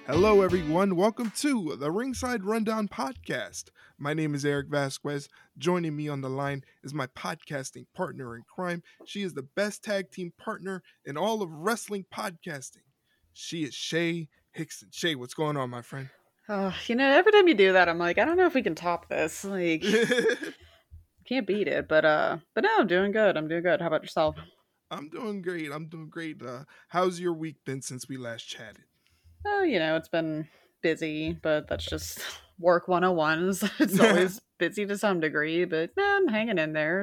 Hello, everyone. Welcome to the Ringside Rundown podcast. My name is Eric Vasquez. Joining me on the line is my podcasting partner in crime. She is the best tag team partner in all of wrestling podcasting. She is Shay Hickson. Shay, what's going on, my friend? Every time you do that, I'm like, I don't know if we can top this. Like, can't beat it. But no, I'm doing good. I'm doing good. How about yourself? I'm doing great. How's your week been since we last chatted? Oh, it's been busy, but that's just work 101s. It's always busy to some degree, but I'm hanging in there,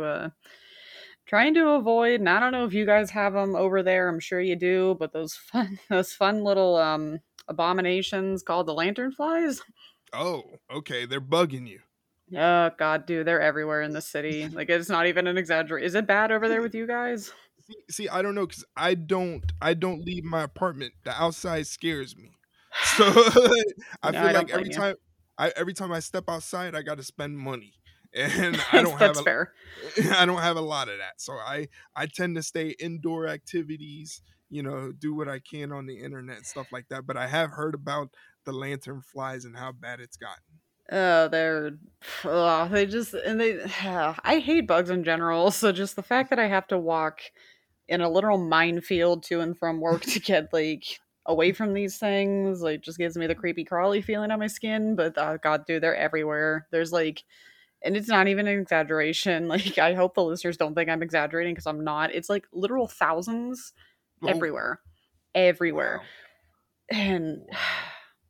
trying to avoid. And I don't know if you guys have them over there. I'm sure you do, but those fun little abominations called the lantern flies. Oh, okay. They're bugging you. Oh God, dude, they're everywhere in the city. Like it's not even an exaggeration. Is it bad over there with you guys? See, I don't know because I don't leave my apartment. The outside scares me, so I No, feel I like don't every blame you. time I step outside, I got to spend money, and I don't have That's a fair. I don't have a lot of that. So I tend to stay indoor activities. Do what I can on the internet and stuff like that. But I have heard about the lantern flies and how bad it's gotten. They're, they just and they. I hate bugs in general. So just the fact that I have to walk in a literal minefield to and from work to get like away from these things, like just gives me the creepy crawly feeling on my skin. But God, dude, they're everywhere. There's like, and it's not even an exaggeration. Like I hope the listeners don't think I'm exaggerating because I'm not. It's like literal thousands Oh, everywhere, everywhere. wow, And wow.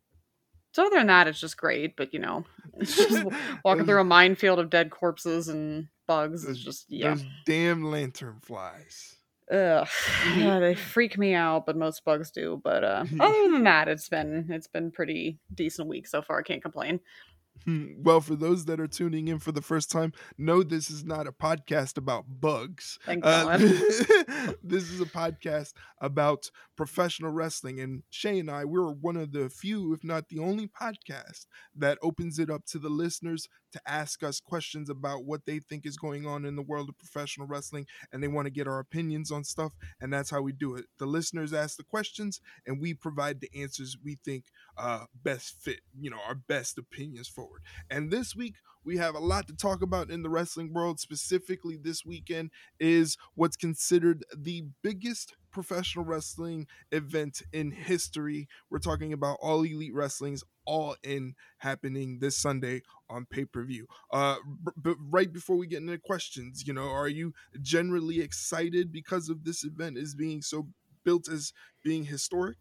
so other than that, it's just great. But it's just walking those, through a minefield of dead corpses and bugs is those just yeah. those damn lantern flies. Ugh, yeah, they freak me out, but most bugs do. But other than that, it's been pretty decent week so far. I can't complain. Well, for those that are tuning in for the first time, no, this is not a podcast about bugs. Thank God. This is a podcast about professional wrestling. And Shay and I, we're one of the few, if not the only podcast that opens it up to the listeners to ask us questions about what they think is going on in the world of professional wrestling. And they want to get our opinions on stuff. And that's how we do it. The listeners ask the questions, and we provide the answers we think best fit, our best opinions forward. And this week, we have a lot to talk about in the wrestling world. Specifically, this weekend is what's considered the biggest professional wrestling event in history. We're talking about All Elite Wrestling's All In happening this Sunday on pay per view. But right before we get into questions, are you generally excited because of this event is being so built as being historic?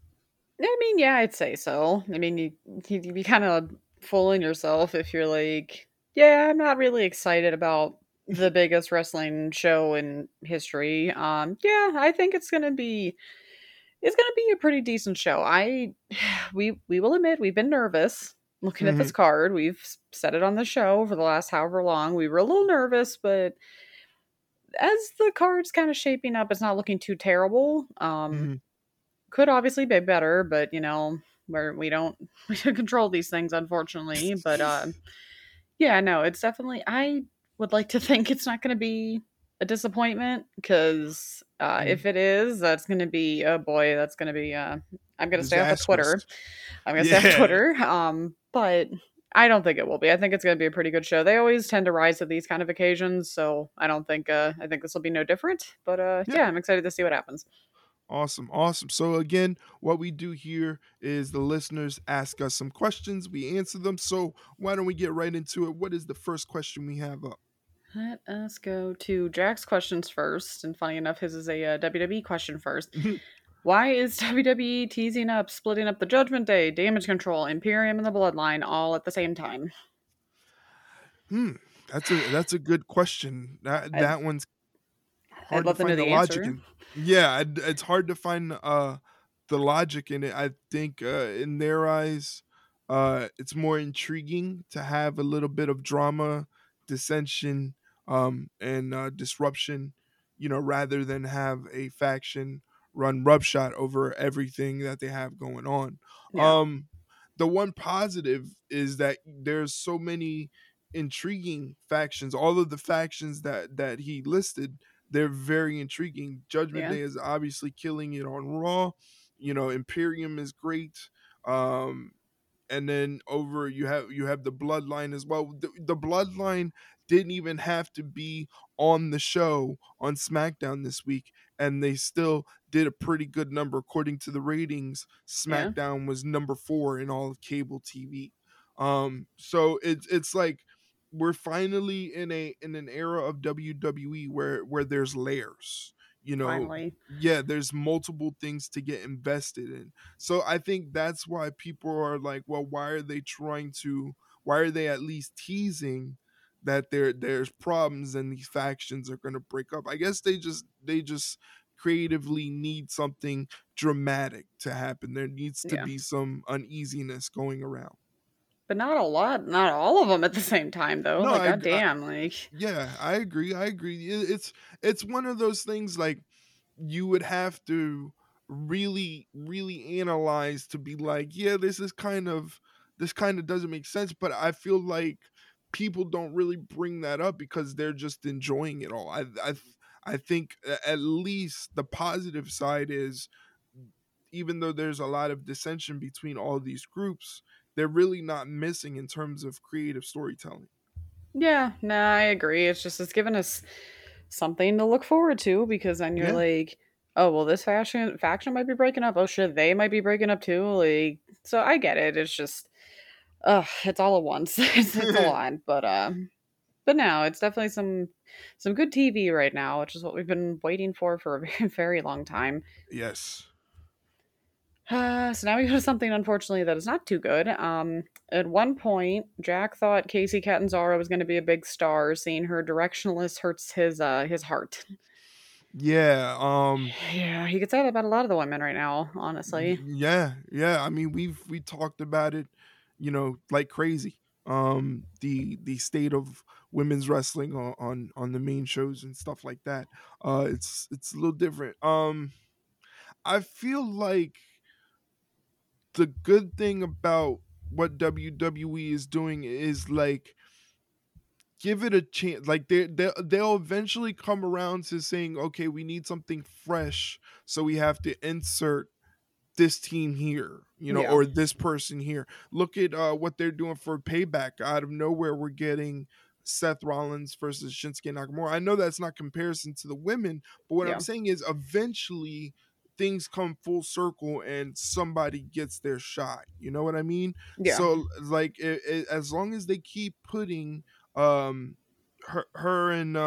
I mean, yeah, I'd say so. I mean, you'd be kind of fooling yourself if you're like, yeah, I'm not really excited about the biggest wrestling show in history. Yeah, I think it's gonna be a pretty decent show. We will admit we've been nervous looking at this Mhm. card. We've said it on the show for the last however long. We were a little nervous, but as the card's kind of shaping up, it's not looking too terrible. Mhm. Could obviously be better, but we don't we don't control these things unfortunately. But yeah, no, it's definitely. I would like to think it's not going to be a disappointment because if Mhm. it is, that's going to be oh boy, that's going to be. I'm going to stay off of Disastrous. Twitter. I'm going to stay off Yeah. Twitter. But I don't think it will be. I think it's going to be a pretty good show. They always tend to rise at these kind of occasions, so I don't think. I think this will be no different. But Yeah. yeah, I'm excited to see what happens. Awesome. Awesome. So again, what we do here is the listeners ask us some questions, we answer them. So why don't we get right into it? What is the first question we have up? Let us go to Jack's questions first. And funny enough, his is a WWE question first. Why is WWE teasing up splitting up the Judgment Day, Damage Control, Imperium, and the Bloodline all at the same time? hmm. That's a good question. That I'd, that one's I'd hard to love to know find the the logic answer. in. Yeah, it's hard to find the logic in it. I think in their eyes, it's more intriguing to have a little bit of drama, dissension, and disruption, rather than have a faction run roughshod over everything that they have going on. Yeah. Um, the one positive is that there's so many intriguing factions. All of the factions that he listed, they're very intriguing. Judgment Yeah. Day is obviously killing it on Raw. Imperium is great. Um, and then over you have the bloodline as well. The bloodline didn't even have to be on the show on SmackDown this week, and they still did a pretty good number according to the ratings. Yeah. SmackDown was number 4 in all of cable TV. So it's like we're finally in an era of WWE where there's layers, you know. Finally. Yeah, there's multiple things to get invested in. So I think that's why people are like, well, why are they at least teasing that there's problems and these factions are going to break up? I guess they just creatively need something dramatic to happen. There needs to Yeah. be some uneasiness going around. But not a lot, not all of them at the same time though. No, Like I goddamn, like yeah, I agree. I agree. It's one of those things like you would have to really analyze to be like, yeah, this kind of doesn't make sense, but I feel like people don't really bring that up because they're just enjoying it all. I think at least the positive side is, even though there's a lot of dissension between all these groups, they're really not missing in terms of creative storytelling. yeah, no, I agree. It's just it's given us something to look forward to because then you're Yeah. like, oh well, this faction might be breaking up. Oh shit, they might be breaking up too. Like, so I get it. It's just, it's all at once. It's a lot, but no, it's definitely some good TV right now, which is what we've been waiting for a very, very long time. Yes. So now we go to something unfortunately that is not too good. At one point, Jack thought Casey Catanzaro was going to be a big star. Seeing her directionless hurts his heart. Yeah. Yeah, he could say that about a lot of the women right now, honestly. Yeah. I mean, we talked about it, like crazy. The state of women's wrestling on the main shows and stuff like that. It's a little different. I feel like the good thing about what WWE is doing is like give it a chance. Like they'll eventually come around to saying, okay, we need something fresh, so we have to insert this team here, Yeah, or this person here. Look at what they're doing for Payback. Out of nowhere, we're getting Seth Rollins versus Shinsuke Nakamura. I know that's not comparison to the women, but what I'm yeah, saying is eventually things come full circle and somebody gets their shot. You know what I mean? yeah. So like as long as they keep putting um her and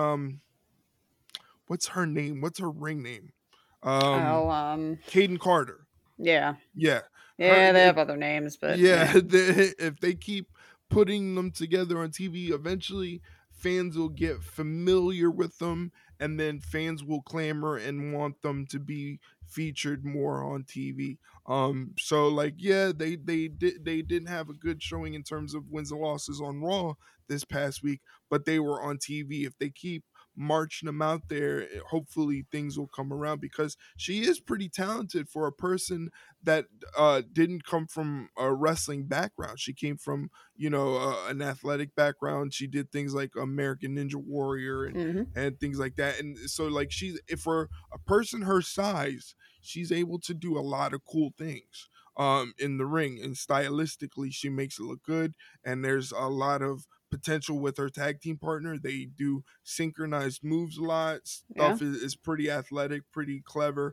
what's her name? What's her ring name? Oh, Caden Carter. yeah, Yeah. Her yeah. They have other names, but Yeah, yeah, if they keep putting them together on TV, eventually fans will get familiar with them, and then fans will clamor and want them to be featured more on TV. So like, yeah, they didn't have a good showing in terms of wins and losses on Raw this past week, but they were on TV. If they keep marching them out there, hopefully things will come around because she is pretty talented for a person that didn't come from a wrestling background. She came from, an athletic background. She did things like American Ninja Warrior hmm, and things like that. And so, like, if for a person her size, she's able to do a lot of cool things in the ring, and stylistically, she makes it look good. And there's a lot of potential with her tag team partner. They do synchronized moves a lot. yeah. Stuff is pretty athletic, pretty clever.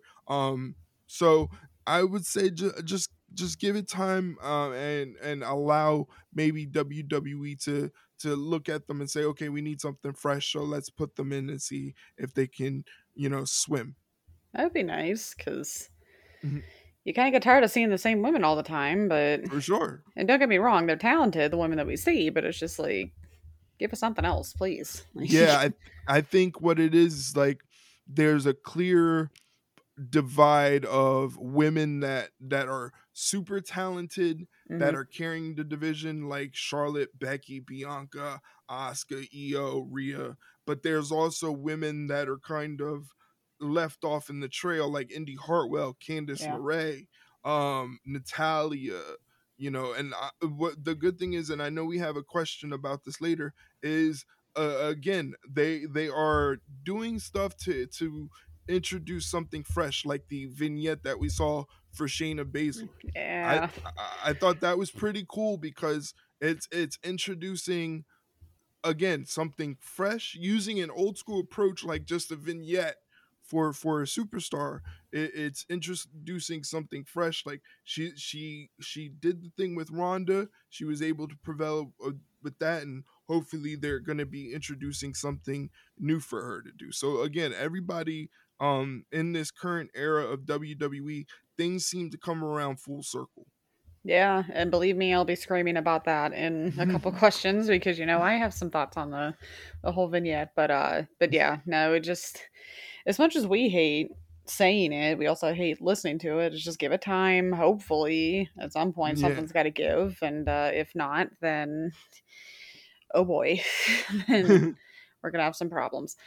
So I would say just give it time, and allow maybe WWE to look at them and say, okay, we need something fresh, so let's put them in and see if they can, swim. That'd be nice because Mhm. you kind of get tired of seeing the same women all the time. But For sure. and don't get me wrong, they're talented, the women that we see. But it's just like, give us something else, please. Yeah, I think what it is like there's a clear divide of women that are super talented, that hmm, are carrying the division, like Charlotte, Becky, Bianca, Asuka, Io, Rhea. But there's also women that are kind of left off in the trail, like Indy Hartwell, Candice yeah, LeRae, Natalia. And what the good thing is, and I know we have a question about this later, is again they are doing stuff to introduce something fresh, like the vignette that we saw for Shayna Baszler. I Yeah. I thought that was pretty cool because it's introducing again something fresh using an old school approach like just a vignette for a superstar. It's introducing something fresh, like she did the thing with Ronda, she was able to prevail with that, and hopefully they're going to be introducing something new for her to do. So again, everybody in this current era of WWE, things seem to come around full circle. Yeah, and believe me, I'll be screaming about that in a couple questions because I have some thoughts on the whole vignette, but yeah, no, it just as much as we hate saying it, we also hate listening to it. It's just give it time. Hopefully, at some point, Yeah. something's got to give, and if not, then oh boy, then we're gonna have some problems.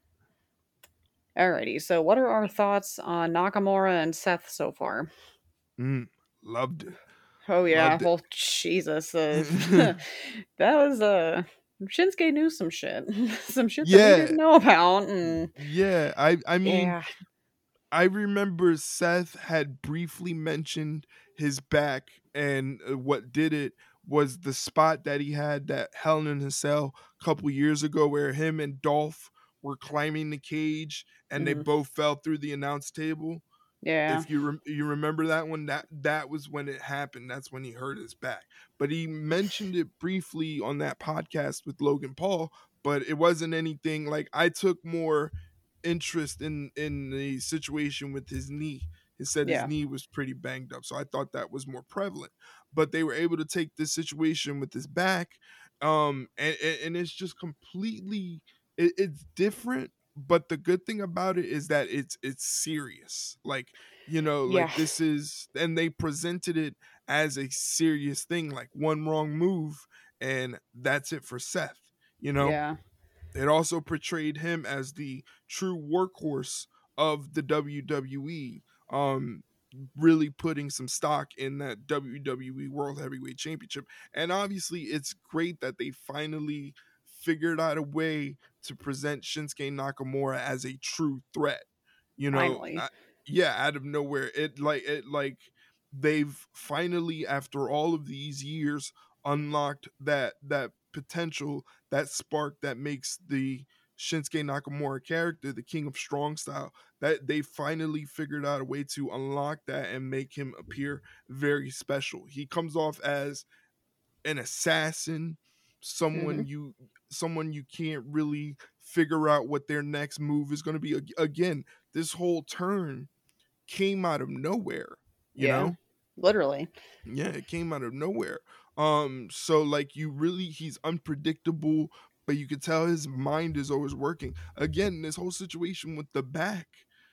Alrighty, so what are our thoughts on Nakamura and Seth so far? Mm, loved it. Oh yeah, Loved it. well Jesus, that was Shinsuke knew some shit, some shit that we Yeah. didn't know about, and Yeah, I mean, yeah, I remember Seth had briefly mentioned his back, and what did it was the spot that he had that Hell in a Cell a couple years ago, where him and Dolph were climbing the cage and they mhm, both fell through the announce table. yeah, If you remember that one, that was when it happened. That's when he hurt his back. But he mentioned it briefly on that podcast with Logan Paul, but it wasn't anything like I took more interest in the situation with his knee. He said his yeah, knee was pretty banged up, so I thought that was more prevalent. But they were able to take this situation with his back, and it's just completely it's different. But the good thing about it is that it's serious. Like yeah, like this is, and they presented it as a serious thing. Like one wrong move, and that's it for Seth. You know, yeah, it also portrayed him as the true workhorse of the WWE, really putting some stock in that WWE World Heavyweight Championship. And obviously, it's great that they finally figured out a way to present Shinsuke Nakamura as a true threat. You know, finally, yeah, out of nowhere, it like they've finally, after all of these years, unlocked that potential, that spark that makes the Shinsuke Nakamura character the King of Strong Style. That they finally figured out a way to unlock that and make him appear very special. He comes off as an assassin, hmm, someone you can't really figure out what their next move is going to be. Again, this whole turn came out of nowhere, you yeah, know? literally, Yeah, it came out of nowhere. So like he's unpredictable, but you could tell his mind is always working. Again, this whole situation with the back,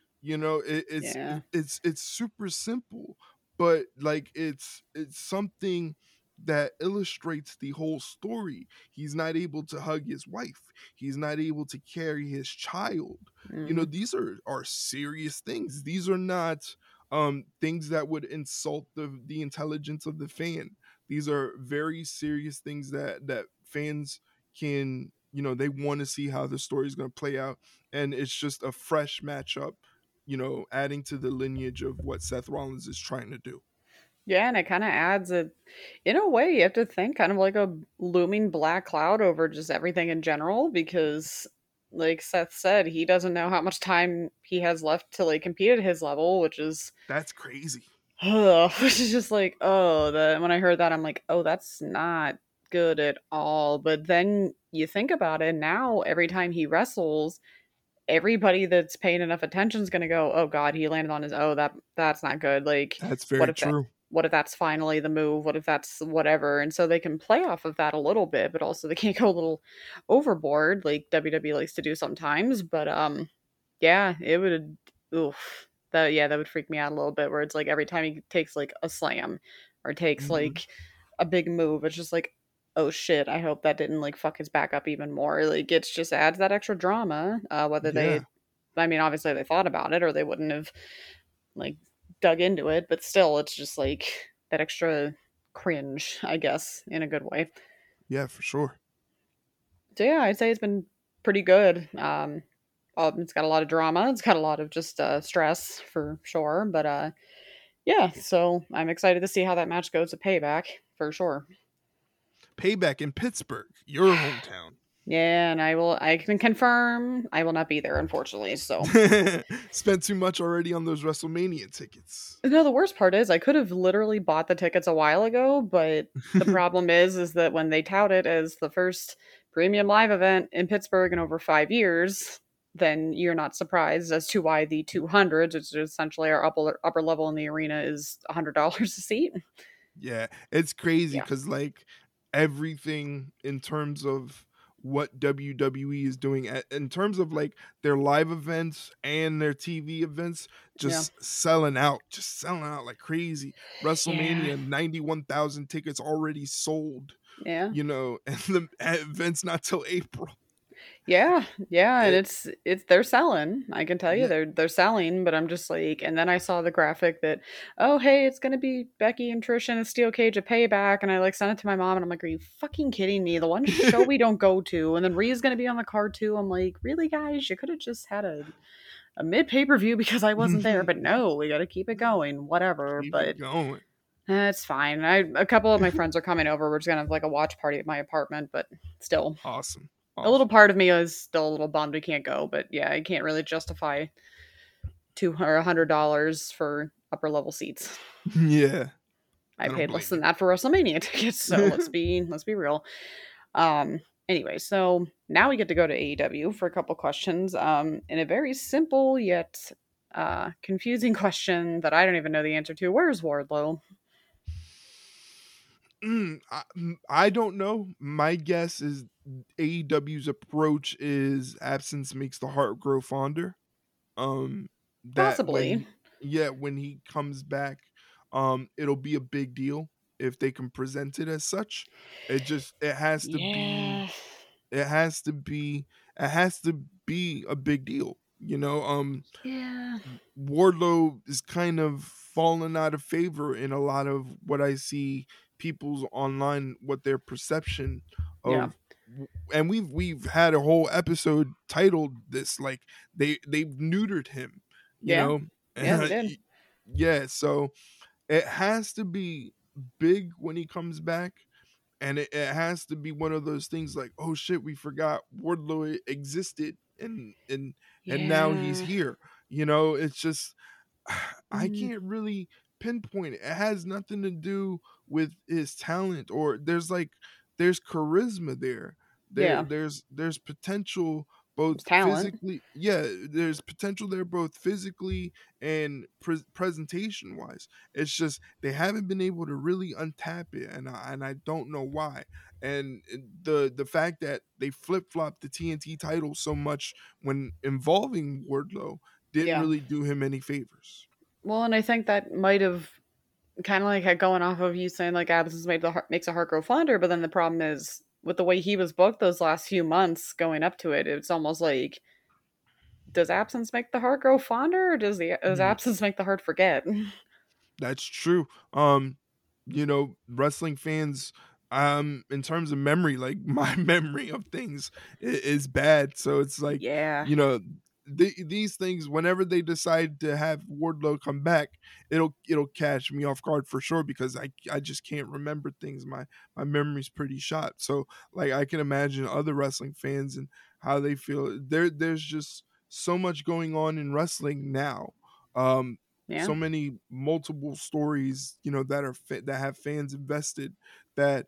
yeah, it's super simple, but like it's something that illustrates the whole story. He's not able to hug his wife. He's not able to carry his child. hmm, These are serious things. These are not things that would insult the intelligence of the fan. These are very serious things that fans can, they want to see how the story is going to play out, and it's just a fresh matchup, adding to the lineage of what Seth Rollins is trying to do. yeah, and it kind of adds a, in a way, you have to think kind of like a looming black cloud over just everything in general because. Like Seth said, he doesn't know how much time he has left to like compete at his level, which is That's crazy. which is just like, oh, that when I heard that, I'm like, oh, that's not good at all. But then you think about it now, every time he wrestles, everybody that's paying enough attention is gonna go, oh god, he landed on his that's not good. Like, That's what very if that true. what if that's finally the move? What if that's whatever? And so they can play off of that a little bit, but also they can't go a little overboard like WWE likes to do sometimes. But yeah, it would oof. That yeah, that would freak me out a little bit where it's like every time he takes like a slam or takes Mhm. like a big move, it's just like, oh shit, I hope that didn't like fuck his back up even more. Like it's just adds that extra drama. Whether Yeah. they I mean obviously they thought about it or they wouldn't have like dug into it, but still it's just like that extra cringe, I guess, in a good way. Yeah, for sure. So yeah, I'd say it's been pretty good. It's got a lot of drama. It's got a lot of just stress for sure. But yeah, so I'm excited to see how that match goes at Payback for sure. Payback in Pittsburgh, your hometown. Yeah, and I can confirm I will not be there, unfortunately. So Spent too much already on those WrestleMania tickets. no, the worst part is I could have literally bought the tickets a while ago, but the problem is that when they tout it as the first premium live event in Pittsburgh in over 5 years, then you're not surprised as to why the 200s, which is essentially our upper level in the arena, is $100 a seat. Yeah, it's crazy Yeah, because like everything in terms of what WWE is doing in terms of like their live events and their TV events, yeah, just selling out like crazy. yeah, WrestleMania, 91,000 tickets already sold, yeah. and the event's not till April. Yeah, yeah, and It, it's they're selling. I can tell you yeah. they're selling, but I'm just like, and then I saw the graphic that, oh hey, it's gonna be Becky and Trish in a steel cage at Payback, and I like sent it to my mom, and I'm like, are you fucking kidding me? The one show we don't go to, and then Rhea's gonna be on the card too. I'm like, really, guys? You could have just had a mid pay per view because I wasn't there, but no, we got to keep it going, whatever. Keep it But going. it's fine. A couple of my friends are coming over. We're just gonna have like a watch party at my apartment, but still Awesome. a little Awesome. part of me is still a little bummed we can't go, but yeah, I can't really justify $200 for upper level seats. Yeah. I I don't paid less blame than that for WrestleMania tickets, so you. let's be real. Anyway, so now we get to go to AEW for a couple questions. In a very simple yet confusing question that I don't even know the answer to. Where's Wardlow? I don't know. My guess is AEW's approach is absence makes the heart grow fonder. That Possibly. when he comes back, it'll be a big deal if they can present it as such. It has to be Yeah. it has to be it has to be a big deal. Yeah. Wardlow is kind of fallen out of favor in a lot of what I see people's online, what their perception Yeah. of, and we've had a whole episode titled this, like they've neutered him, you Yeah. know. Yeah, they did. Yeah, so it has to be big when he comes back, and it has to be one of those things like, oh shit, we forgot Wardlow existed, and now he's Yeah. here. It's just I Mm, can't really pinpoint it. It has nothing to do with his talent, or there's charisma there. yeah. There's potential both It's talent. physically, yeah, there's potential there both physically and presentation wise. It's just they haven't been able to really untap it, and I don't know why. And the fact that they flip-flopped the TNT title so much when involving Wardlow didn't Yeah. really do him any favors. Well, and I think that might have kind of like going off of you saying like absence makes a heart grow fonder, but then the problem is with the way he was booked those last few months going up to it, it's almost like does absence make the heart grow fonder, or does Mm, absence make the heart forget? that's true. Wrestling fans, in terms of memory, like my memory of things is bad. So it's like, Yeah, you know, these things, whenever they decide to have Wardlow come back, it'll catch me off guard for sure, because I just can't remember things. My memory's pretty shot. So like I can imagine other wrestling fans and how they feel. There's just so much going on in wrestling now. Um, yeah, so many multiple stories, that have fans invested, that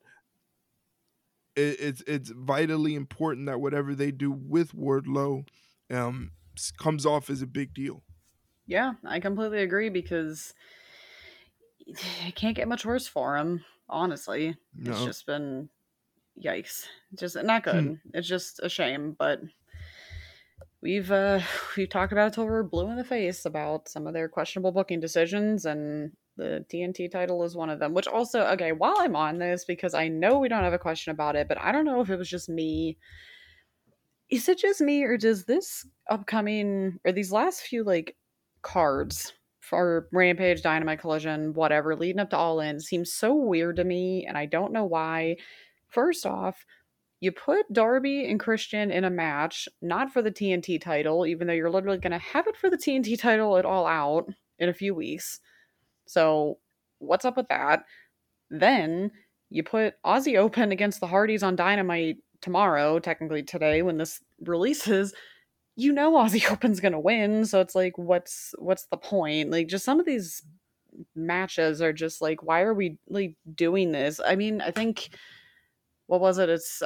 it's vitally important that whatever they do with Wardlow comes off as a big deal. yeah. I completely agree because it can't get much worse for him. Honestly, it's No. just been yikes. Just not good. It's just a shame, but we've we've talked about it till we're blue in the face about some of their questionable booking decisions, and the TNT title is one of them. Which also, okay, while I'm on this, because I know we don't have a question about it, but I don't know if it was just me. Is it just me, or does this upcoming or these last few like cards for Rampage, Dynamite, Collision, whatever, leading up to All In seems so weird to me, and I don't know why. First off, you put Darby and Christian in a match, not for the TNT title, even though you're literally going to have it for the TNT title at All Out in a few weeks. So, what's up with that? Then you put Aussie Open against the Hardys on Dynamite tomorrow, technically today when this releases. You know Aussie Open's going to win, so it's like what's the point? Like just some of these matches are just like why are we like doing this? I mean, I think what was it? It's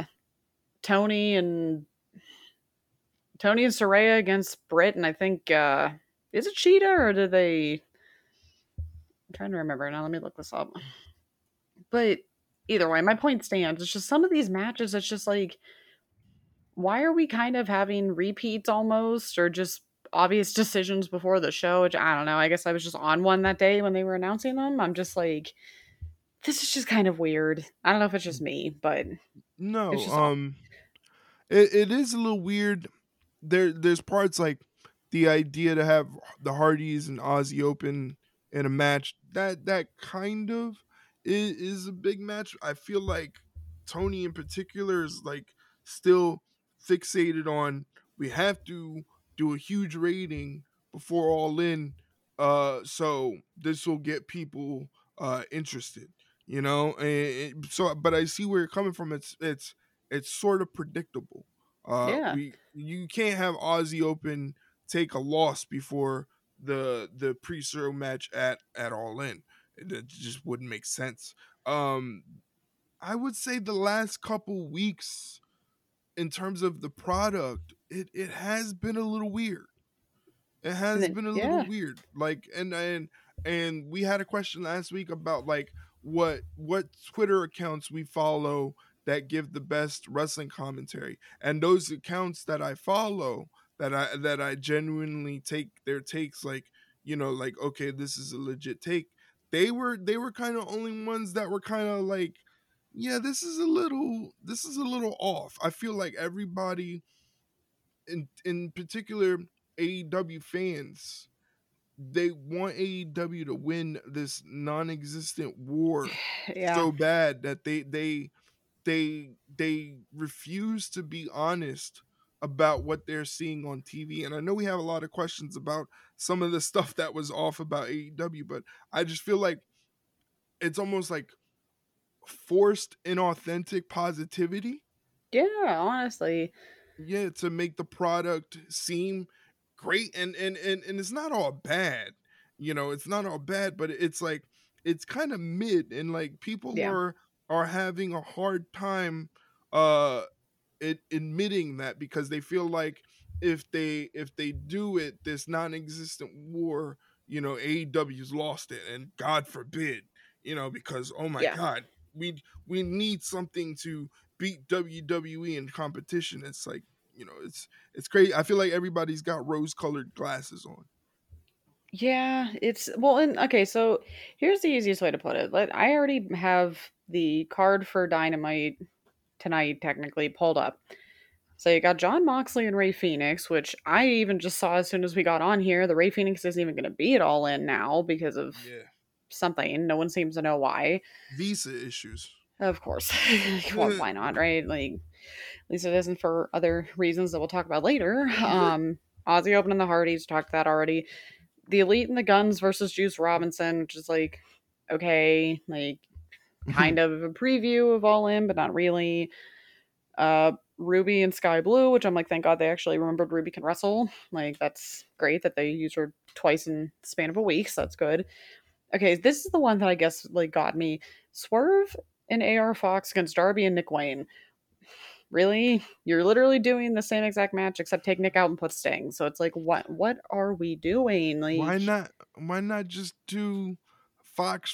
Tony and Tony and Saraya against Britt, and I think is it Cheetah or did they? I'm trying to remember now. Let me look this up. But either way, my point stands. It's just some of these matches. It's just like, why are we kind of having repeats almost, or just obvious decisions before the show? Which I don't know. I guess I was just on one that day when they were announcing them. I'm just like, this is just kind of weird. I don't know if it's just me, but it's No, just off. it is a little weird. There's parts like the idea to have the Hardys and Aussie Open in a match that kind of is a big match. I feel like Tony in particular is like still fixated on we have to do a huge rating before All In, so this will get people interested, you know. So, but I see where you're coming from. It's sort of predictable. Yeah. We you can't have Aussie Open take a loss before the pre-show match at All In. It just wouldn't make sense. Um, I would say the last couple weeks in terms of the product, it has been a little weird. It And has then, been a little yeah. weird. Like and we had a question last week about like what Twitter accounts we follow that give the best wrestling commentary. And those accounts that I follow that I genuinely take their takes like, you know, like okay, this is a legit take. They were kind of only ones that were kind of like yeah, this is a little off. I feel like everybody in particular AEW fans, they want AEW to win this non-existent war Yeah. so bad that they refuse to be honest about what they're seeing on TV. And I know we have a lot of questions about some of the stuff that was off about AEW, but I just feel like it's almost like forced inauthentic positivity, Yeah, honestly. yeah, to make the product seem great. And it's not all bad, you know, it's not all bad, but it's like it's kind of mid, and like people Yeah. are having a hard time uh admitting that because they feel like if they do it, this non-existent war, you know, AEW's lost it, and God forbid, you know, because oh my Yeah. god, we need something to beat WWE in competition. It's like, you know, it's crazy. I feel like everybody's got rose-colored glasses on. Yeah, it's well, and okay, so here's the easiest way to put it. I already have the card for Dynamite tonight technically pulled up. So you got John Moxley and Ray Phoenix, which I even just saw as soon as we got on here. The Ray Phoenix isn't even going to be at All In now because of Yeah, something. No one seems to know why. visa issues. Of course. Well, why not, right? Like, at least it isn't for other reasons that we'll talk about later. Aussie Open and the Hardys, talked that already. The Elite and the Guns versus Juice Robinson, which is like, okay, like kind of a preview of All In, but not really. Ruby and Sky Blue, which I'm like, thank God they actually remembered Ruby can wrestle. Like, that's great that they used her twice in the span of a week, so that's good. Okay, this is the one that I guess like got me. Swerve and AR Fox against Darby and Nick Wayne. Really? You're literally doing the same exact match except take Nick out and put Sting. So it's like what are we doing? why Like, not why not just do Fox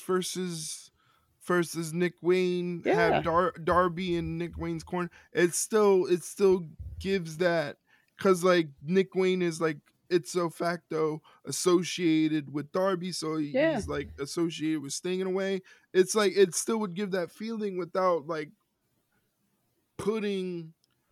versus Nick Wayne, have yeah. Darby in Nick Wayne's corner? It still gives that, cuz like Nick Wayne is like it's so facto associated with Darby, so Yeah. he's like associated with Sting in a way. It's like it still would give that feeling without like putting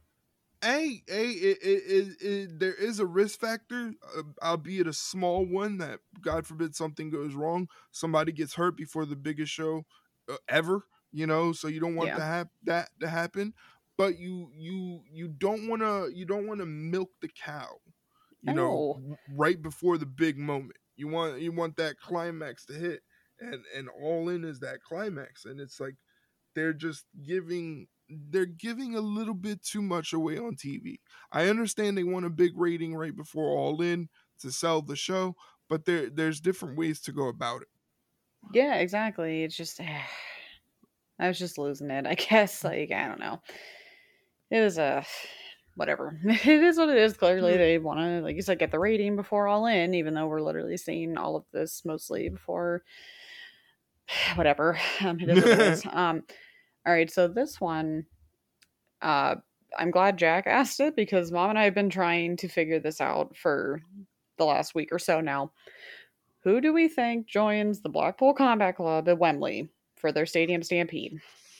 there is a risk factor, albeit a small one, that God forbid something goes wrong, somebody gets hurt before the biggest show ever. You know, so you don't want Yeah. that to happen. but you don't want to milk the cow, No. right before the big moment. You want that climax to hit, and All In is that climax, and it's like they're giving a little bit too much away on TV. I understand they want a big rating right before All In to sell the show, but there's different ways to go about it. Yeah, exactly. It's just I was just losing it. I guess like I don't know. It was a whatever. It is what it is. Clearly, Yeah. they want to, like you said, get the rating before All In, even though we're literally seeing all of this mostly before whatever. It is what it is. All right. So this one, uh, I'm glad Jack asked it because Mom and I have been trying to figure this out for the last week or so now. Who do we think joins the Blackpool Combat Club at Wembley for their stadium stampede?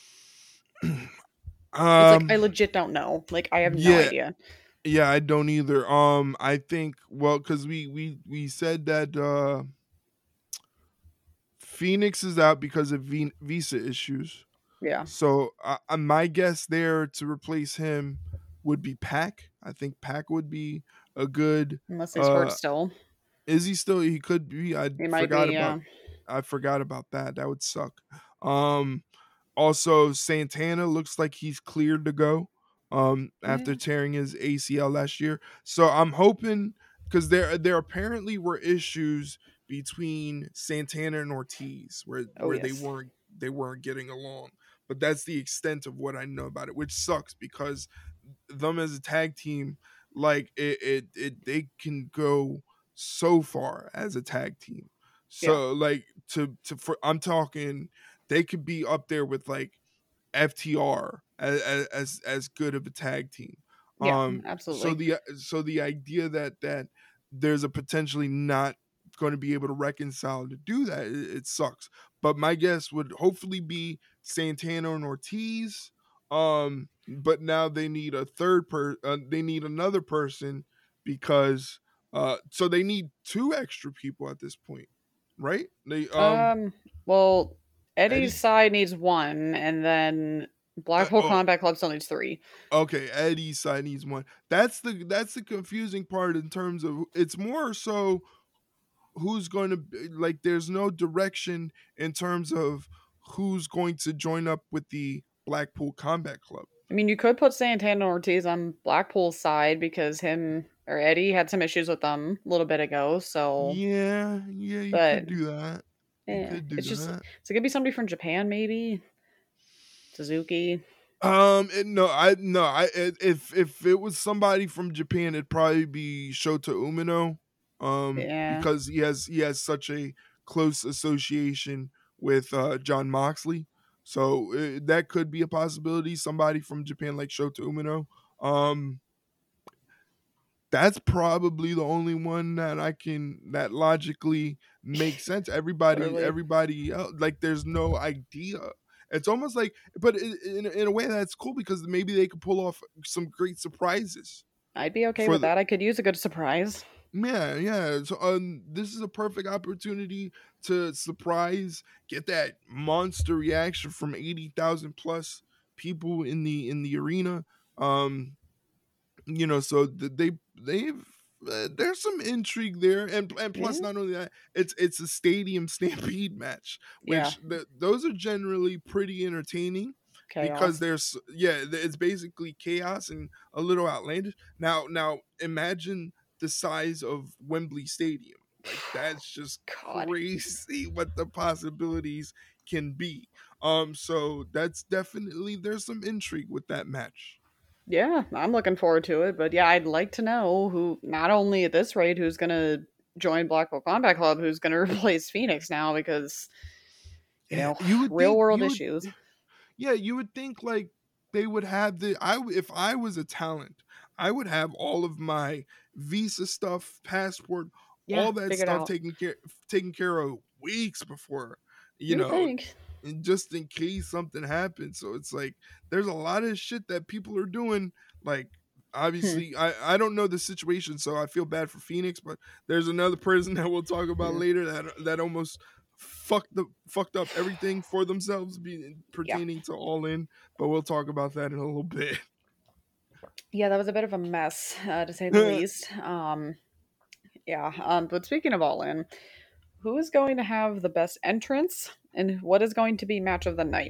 It's like I um legit don't know. Like I have no yeah, idea. yeah, I don't either. I think, well, because we said that Phoenix is out because of visa issues. Yeah, So my guess there to replace him would be Pack. I think Pack would be a good. unless he's hurt Uh, still. is he still? He could be. He might be. Yeah. I forgot about that. That would suck. Um, Also, Santana looks like he's cleared to go. After Yeah. tearing his ACL last year, so I'm hoping, because there apparently were issues between Santana and Ortiz where Oh they yes. weren't getting along. But that's the extent of what I know about it, which sucks because them as a tag team, like they can go so far as a tag team. Yeah. So like I'm talking, they could be up there with like FTR as good of a tag team. Yeah. So Absolutely. the idea that there's a potentially not going to be able to reconcile to do that, it sucks. But my guess would hopefully be Santana and Ortiz. But now they need they need another person because so they need two extra people at this point, right? They Um. Well, Eddie's Eddie. side needs one, and then Blackpool Oh, Combat Club still needs three. okay, Eddie's side needs one. That's the confusing part in terms of it's more so who's going to like. There's no direction in terms of who's going to join up with the Blackpool Combat Club. I mean, you could put Santana and Ortiz on Blackpool's side because him or Eddie had some issues with them a little bit ago. So, Yeah, yeah, you but could do that. You yeah, could do it's just that. it's gonna be somebody from Japan, maybe Suzuki. No, I no, I if it was somebody from Japan, it'd probably be Shota Umino, Yeah, because he has such a close association with John Moxley, so that could be a possibility. Somebody from Japan like Shota Umino. Um, that's probably the only one that logically makes sense. literally. Everybody else, like there's no idea. It's almost like, but in a way that's cool because maybe they could pull off some great surprises I'd be okay for with the. that. I could use a good surprise. Yeah, yeah. So this is a perfect opportunity to surprise, get that monster reaction from 80,000 plus people in the arena. Um, so they've there's some intrigue there, and plus, Yeah, not only that, it's a stadium stampede match, yeah, which those are generally pretty entertaining because chaos. it's basically chaos and a little outlandish. Now imagine the size of Wembley Stadium. Like that's just God. crazy what the possibilities can be. So that's definitely, there's some intrigue with that match. Yeah, I'm looking forward to it. But yeah, I'd like to know who, not only at this rate, who's going to join Blackpool Combat Club, who's going to replace Phoenix now, because, Yeah, you would real think world you would issues. yeah, you would think like they would have if I was a talent, I would have all of my visa stuff, passport, Yeah, all that figured stuff out. taken care of weeks before, you You would know, think. and just in case something happens. So it's like there's a lot of shit that people are doing. Like Hmm. obviously, I don't know the situation, so I feel bad for Phoenix, but there's another person that we'll talk about Yeah. later that almost fucked up everything for themselves Yeah. pertaining to All In, but we'll talk about that in a little bit. Yeah, that was a bit of a mess, to say the least. Yeah. But speaking of All In, who is going to have the best entrance, and what is going to be match of the night?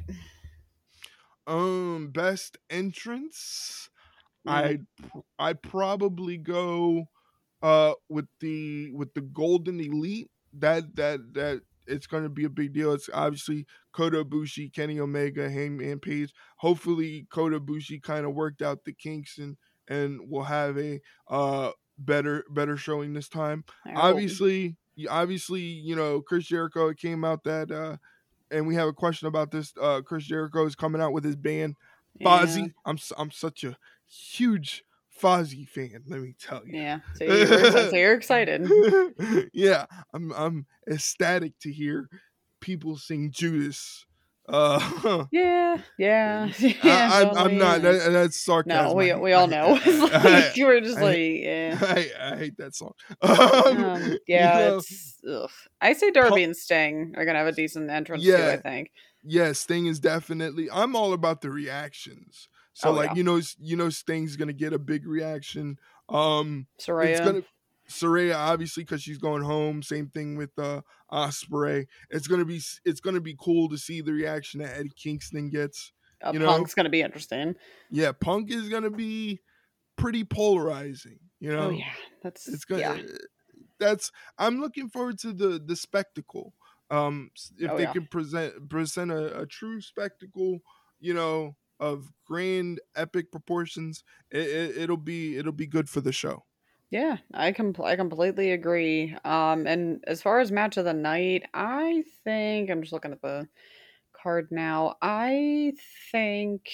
Best entrance. Mm, I'd probably go with the Golden Elite. That it's going to be a big deal. It's obviously Kota Ibushi, Kenny Omega, Hangman Page. Hopefully Kota Ibushi kind of worked out the kinks and will have a better showing this time. I hope. Obviously, Chris Jericho came out that and we have a question about this. Chris Jericho is coming out with his band Yeah. Fozzy. I'm such a huge Fozzy fan. Let me tell you. Yeah. So you're excited. Yeah, I'm ecstatic to hear people sing Judas. Uh, Yeah. Yeah. Yeah. I'm Totally. not. That's No, sarcasm. we all know. It's like we're just I, like, yeah. I hate that song. You Yeah, know, it's ugh. I say Darby and Sting are gonna have a decent entrance too, I yeah, think. yeah, Sting is definitely. I'm all about the reactions. So Oh like yeah. Sting's gonna get a big reaction. It's Soraya. gonna Saraya obviously because she's going home. Same thing with Osprey. It's gonna be cool to see the reaction that Eddie Kingston gets. You know, Punk's gonna be interesting. yeah, Punk is gonna be pretty polarizing. Oh yeah. That's It's gonna yeah. that's I'm looking forward to the spectacle. If Oh they yeah. can present a true spectacle, of grand epic proportions, it'll be good for the show. Yeah, I completely agree. And as far as match of the night, I think I'm just looking at the card now. I think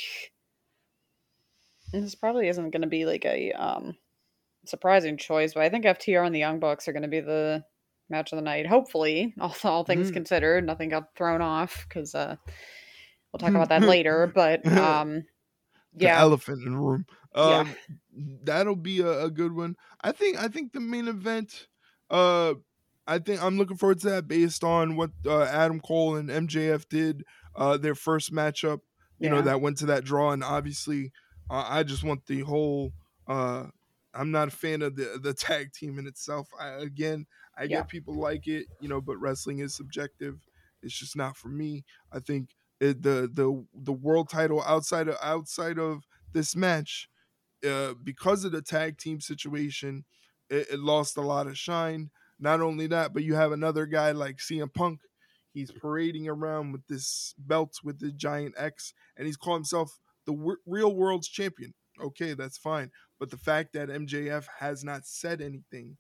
this probably isn't going to be like a surprising choice, but I think FTR and the Young Bucks are going to be the match of the night. Hopefully, all things Mm. considered, nothing got thrown off because we'll talk about that later. But The yeah, elephant in the room. yeah, That'll be a good one. I think the main event. Uh, I think I'm looking forward to that based on what Adam Cole and MJF did. Their first matchup. yeah, That went to that draw, and obviously, I just want the whole. I'm not a fan of the tag team in itself. I yeah, get people like it, but wrestling is subjective. It's just not for me. I think the world title outside of this match, because of the tag team situation, it lost a lot of shine. Not only that, but you have another guy like CM Punk. He's parading around with this belt with the giant X, and he's called himself the real world's champion. Okay, that's fine, but the fact that MJF has not said anything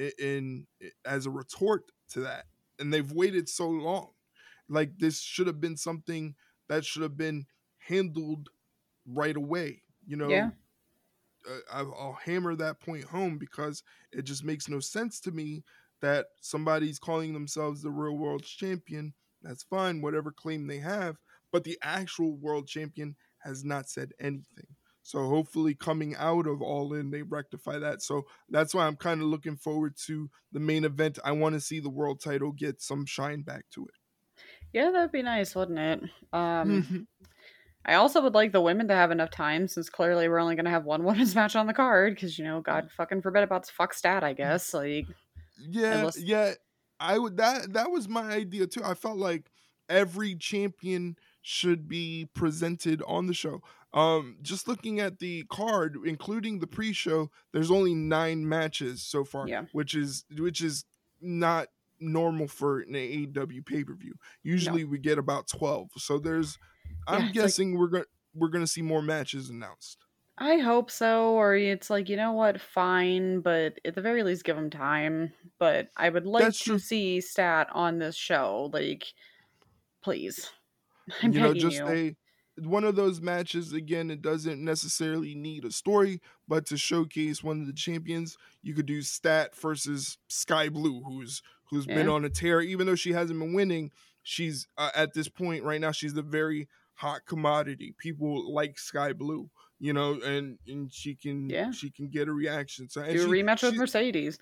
as a retort to that, and they've waited so long, like this should have been something that should have been handled right away. yeah, I'll hammer that point home because it just makes no sense to me that somebody's calling themselves the real world champion. That's fine, whatever claim they have, but the actual world champion has not said anything. So hopefully, coming out of All In, they rectify that. So that's why I'm kind of looking forward to the main event. I want to see the world title get some shine back to yeah. That'd be nice, wouldn't it? it. I also would like the women to have enough time, since clearly we're only going to have one women's match on the card. Because God fucking forbid about fuck stat, I guess. Like, Yeah, unless, yeah. I would that was my idea too. I felt like every champion should be presented on the show. Just looking at the card, including the pre-show, there's only 9 matches so far, yeah, which is not normal for an AEW pay-per-view. no, Usually we get about 12. So yeah. I'm It's like guessing we're gonna see more matches announced. I hope so, or it's like, you know what, fine, but at the very least give them time. But I would like That's to true. see stat on this show. Like, please. I'm begging Just you. a one of those matches. Again, it doesn't necessarily need a story, but to showcase one of the champions, you could do Stat versus Sky Blue, who's been Yeah. on a tear. Even though she hasn't been winning, she's at this point right now, she's the very hot commodity. People like Sky Blue, and she can Yeah. she can get a reaction. So and Do a rematch with she Mercedes.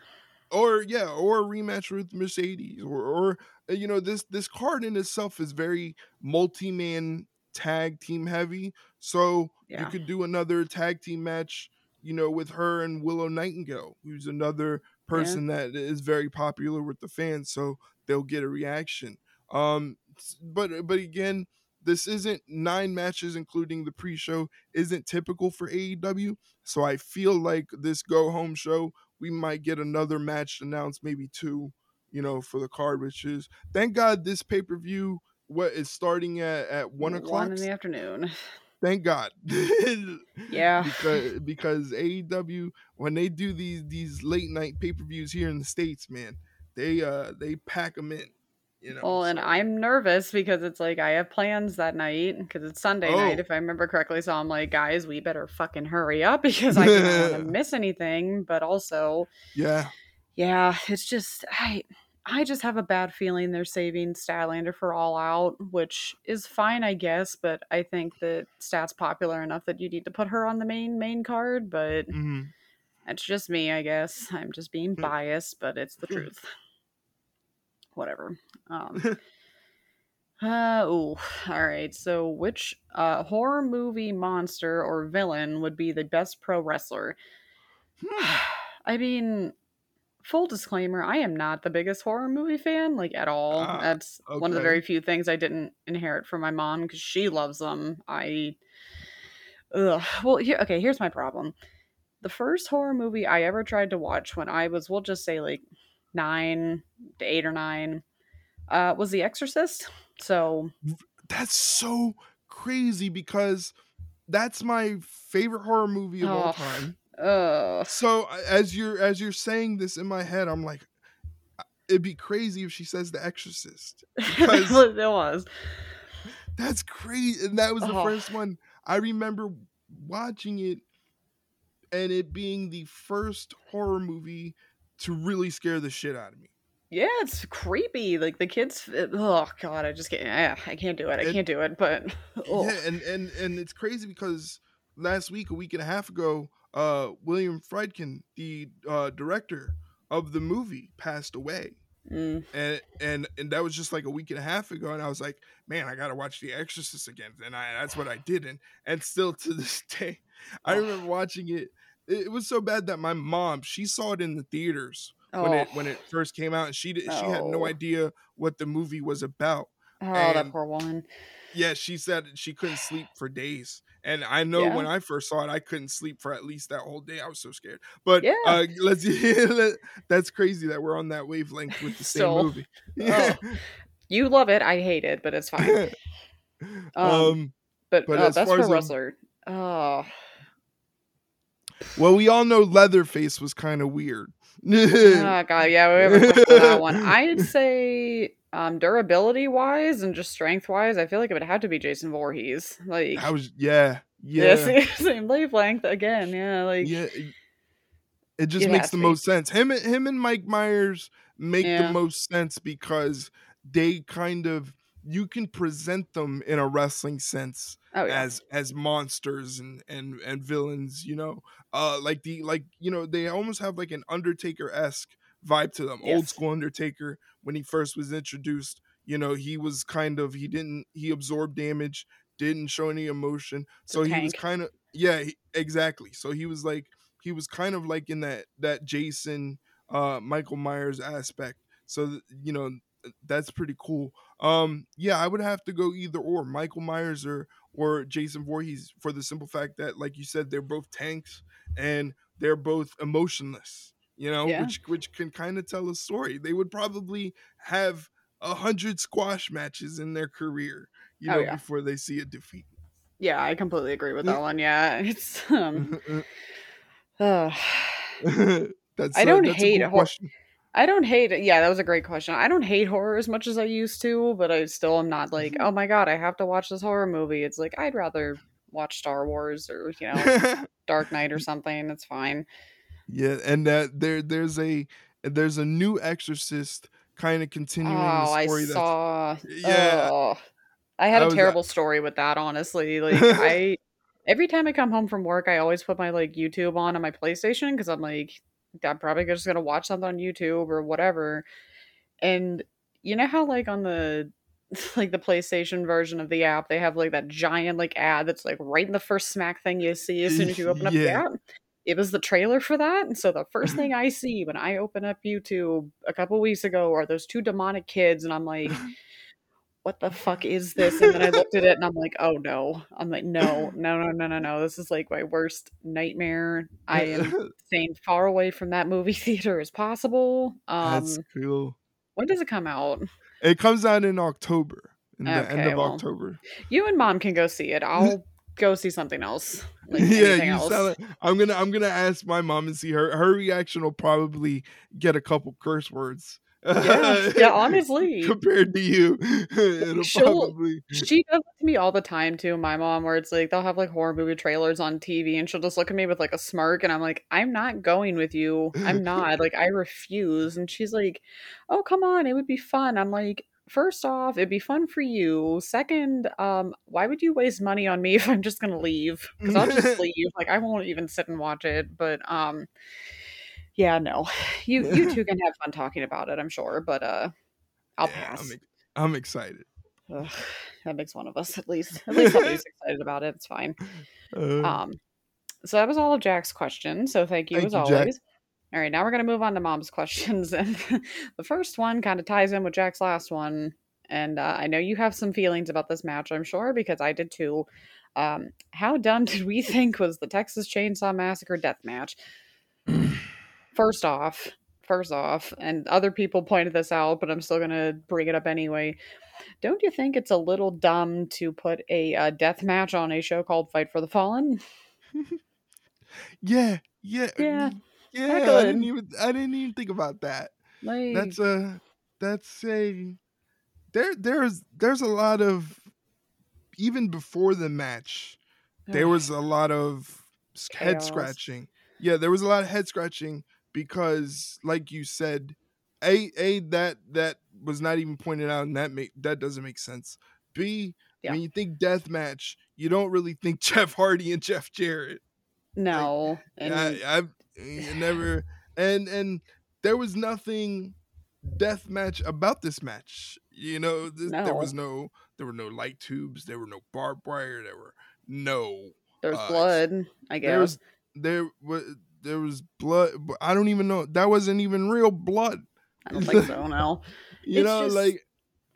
or yeah, or a rematch with Mercedes, or this card in itself is very multi-man tag team heavy. So you Yeah. could do another tag team match, with her and Willow Nightingale, who's another Yeah. person that is very popular with the fans, so they'll get a reaction. But again, this isn't 9 matches, including the pre-show, isn't typical for AEW. So I feel like this go home show, we might get another match announced, maybe 2, for the card, which is, thank God, this pay-per-view what is starting at 1 o'clock. 1 in the afternoon. Thank God. Yeah. because AEW, when they do these late night pay-per-views here in the States, man, they pack them in, Well, and so. I'm nervous because it's like I have plans that night because it's Sunday night, Oh. if I remember correctly. So I'm like, guys, we better fucking hurry up because I do not want to miss anything. But also, Yeah. yeah, it's just I just have a bad feeling they're saving Statlander for All Out, which is fine, I guess. But I think that Stat's popular enough that you need to put her on the main card. But Mhm. that's just me, I guess. I'm just being biased, but it's the truth. Whatever. All right. So, which horror movie monster or villain would be the best pro wrestler? I mean, full disclaimer, I am not the biggest horror movie fan, like at all. Ah, That's one of the okay. very few things I didn't inherit from my mom because she loves them. Ugh. Well, here's my problem. The first horror movie I ever tried to watch when I was, we'll just say like 8 or 9, was The Exorcist. So, That's so crazy because that's my favorite horror movie of all oh, time. ugh. So as you're saying this in my head, I'm like, it'd be crazy if she says The Exorcist, because It was. that's crazy. And that was the Oh, first one I remember watching it, and it being the first horror movie to really scare the shit out of me. yeah, it's creepy. Like the kids. Oh God, I just can't. I can't do it. I And can't do it. But oh, yeah, and it's crazy because last week, a week and a half ago, William Friedkin, the director of the movie, passed away. mm, And that was just like a week and a half ago, and I was like, man, I gotta watch The Exorcist again. And that's what I did. And still to this day, I oh, remember watching it. It was so bad that my mom, she saw it in the theaters when oh, it first came out, and she had no no. idea what the movie was about. Oh, that And poor woman. yeah, she said she couldn't sleep for days. And I know Yeah, when I first saw it, I couldn't sleep for at least that whole day. I was so scared. But yeah. that's crazy that we're on that wavelength with the same Still, movie. Yeah. oh, you love it. I hate it, but it's fine. Um, um, but but as best far pro as wrestler. Oh, well, we all know Leatherface was kind of weird. oh God, yeah, we have a question on that one. I'd say, durability wise and just strength wise, I feel like it would have to be Jason Voorhees. I Like, was yeah, yeah, yeah, same wavelength again. Yeah, like yeah. It just it makes has the to be. most sense. Him and Mike Myers make the Yeah. most sense because they kind of, you can present them in a wrestling sense Oh yeah. as monsters and villains, they almost have like an Undertaker-esque vibe to them. Old Yes. school Undertaker, when he first was introduced, he was kind of, he absorbed damage, didn't show any emotion. The So he was tank. kind of, yeah, exactly. So he was kind of like in that Jason, Michael Myers aspect. So that's pretty cool. Yeah, I would have to go either or, Michael Myers or Jason Voorhees, for the simple fact that, like you said, they're both tanks and they're both emotionless. Yeah. Which can kind of tell a story. They would probably have 100 squash matches in their career, Oh yeah. before they see a defeat. Yeah, I completely agree with that one. Yeah, it's uh, that's I a don't that's a hate cool horror. question. I don't hate it. Yeah, that was a great question. I don't hate horror as much as I used to, but I still am not like, oh my god, I have to watch this horror movie. It's like I'd rather watch Star Wars or Dark Knight or something. It's fine. Yeah, and that there's a new Exorcist kind of continuing the Oh, I story. That's saw. yeah. Oh, I had I a was terrible story with that. Honestly, like I every time I come home from work, I always put my like YouTube on my PlayStation because I'm like, I'm probably just gonna watch something on YouTube or whatever. And you know how like on the like the PlayStation version of the app, they have like that giant like ad that's like right in the first smack thing you see as soon as you open up the Yeah. app. It was the trailer for that. And so the first thing I see when I open up YouTube a couple weeks ago are those two demonic kids, and I'm like, what the fuck is this? And then I looked at it and I'm like, oh no. I'm like, no, no, no, no, no, no. This is like my worst nightmare. I am staying far away from that movie theater as possible. That's cool. When does it come out? It comes out in October, in the end Okay, of well, October. you and mom can go see it. I'll go see something else, like Yeah, anything you else. sound like I'm gonna ask my mom and see her reaction will probably get a couple curse words. Yeah, yeah, honestly. Compared to you. It'll She'll probably she does it to me all the time too, my mom, where it's like they'll have like horror movie trailers on TV and she'll just look at me with like a smirk and I'm like, I'm not going with you. I'm not. Like I refuse. And she's like, oh come on, it would be fun. I'm like, first off, it'd be fun for you. Second, why would you waste money on me if I'm just gonna leave? Because I'll just leave. Like I won't even sit and watch it. But yeah, no. You two can have fun talking about it, I'm sure, but I'll Yeah, pass. I'm excited. Ugh, that makes one of us at least. At least somebody's excited about it. It's fine. Uh, Um, so that was all of Jack's questions. So thank you Thank as you, Jack. always. All right, now we're gonna move on to Mom's questions, and the first one kind of ties in with Jack's last one. And I know you have some feelings about this match, I'm sure, because I did too. How dumb did we think was the Texas Chainsaw Massacre death match? First off, and other people pointed this out, but I'm still gonna bring it up anyway. Don't you think it's a little dumb to put a death match on a show called Fight for the Fallen? Yeah, yeah, Yeah, not yeah. good. I didn't even think about that. Like, That's a that's a there's a lot of, even before the match, there ugh, was a lot of head chaos. scratching. Yeah, there was a lot of head scratching because, like you said, a that was not even pointed out, and that doesn't make sense. B, Yeah, when you think death match, you don't really think Jeff Hardy and Jeff Jarrett. Like, no, and I never, and there was nothing death match about this match. no. There were no light tubes, there were no barbed wire, there were no There's uh blood, I there was guess. there was blood, but I don't even know, that wasn't even real blood. I don't think so. No, You it's know, just, like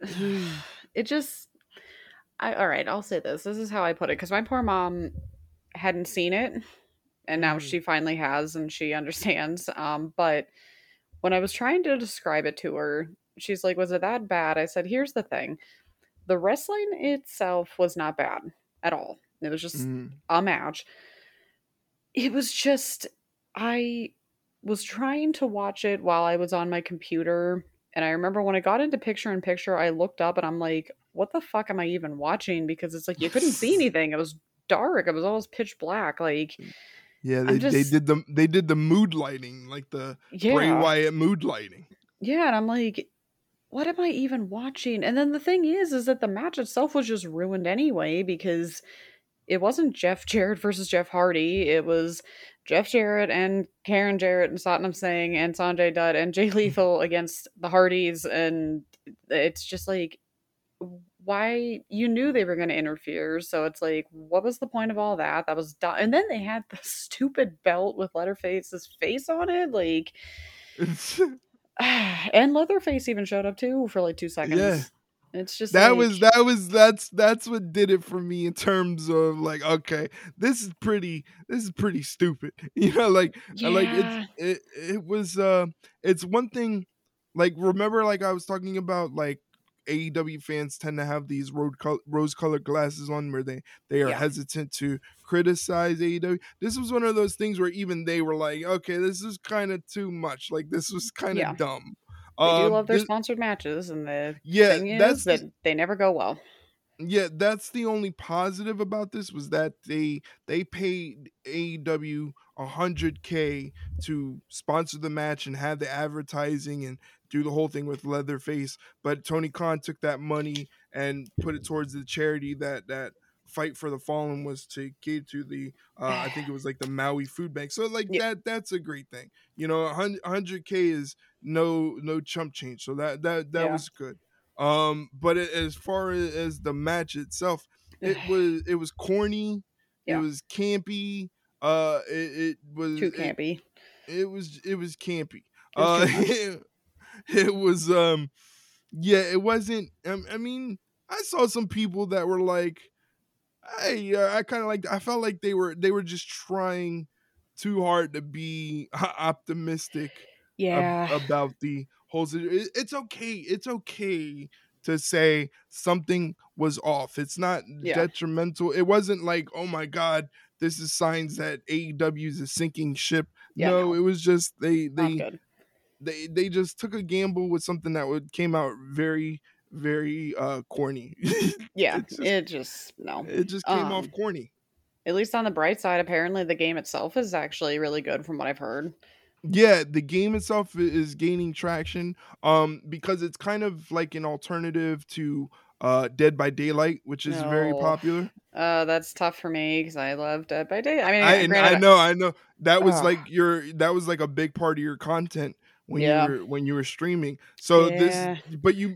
it just. All right, I'll say this. This is how I put it because my poor mom hadn't seen it, and now Mhm. she finally has, and she understands. But when I was trying to describe it to her, she's like, "Was it that bad?" I said, "Here's the thing: the wrestling itself was not bad at all. It was just Mhm. a match. It was just I was trying to watch it while I was on my computer, and I remember when I got into picture in picture, I looked up and I'm like, "What the fuck am I even watching?" Because it's like you couldn't see anything. It was dark. It was almost pitch black. Like Yeah, I'm just they did the mood lighting, like the Bray yeah. Wyatt mood lighting. Yeah, and I'm like, what am I even watching? And then the thing is that the match itself was just ruined anyway because it wasn't Jeff Jarrett versus Jeff Hardy. It was Jeff Jarrett and Karen Jarrett and Satnam Singh and Sanjay Dutt and Jay Lethal against the Hardys, and it's just like, why you knew they were going to interfere, so it's like, what was the point of all that? That was dumb. And then they had the stupid belt with Leatherface's face on it, like, and Leatherface even showed up too for like 2 seconds. Yeah. It's just like, That's what did it for me in terms of like, okay, this is pretty stupid. yeah, It was it's one thing, like, remember, like, I was talking about, like, AEW fans tend to have these rose colored glasses on, where they are yeah, hesitant to criticize AEW. This was one of those things where even they were like, okay, this is kind of too much. Like, this was kind yeah. of dumb. They do love their This, sponsored matches, and the yeah, thing is that they never go well. that's the only positive about this, was that they paid AEW 100K to sponsor the match and have the advertising and do the whole thing with Leatherface. But Tony Khan took that money and put it towards the charity that Fight for the Fallen was to cater to the I think it was like the Maui food bank. So like Yeah. that's a great thing. 100K is no chump change. So that Yeah. was good. But as far as the match itself, it was corny, it Yeah. was campy, it was Too campy. it was campy. It was too much. It was yeah, it wasn't. I mean, I saw some people that were like, "Hey, I kind of like." I felt like they were just trying too hard to be optimistic Yeah. about the whole. It's okay. It's okay to say something was off. It's not Yeah. detrimental. It wasn't like, oh my god, this is signs that AEW is a sinking ship. Yeah. No, No. it was just Not good. they just took a gamble with something that came out very very corny. Yeah. It's just It just no. it just came off Um. corny. At least on the bright side, apparently the game itself is actually really good from what I've heard. Yeah, the game itself is gaining traction because it's kind of like an alternative to Dead by Daylight, which is very No. popular. That's tough for me because I love Dead by Day. I I mean, and I granted, know, I know. uh, That was like a big part of your content yeah, when you were streaming. So this yeah, but you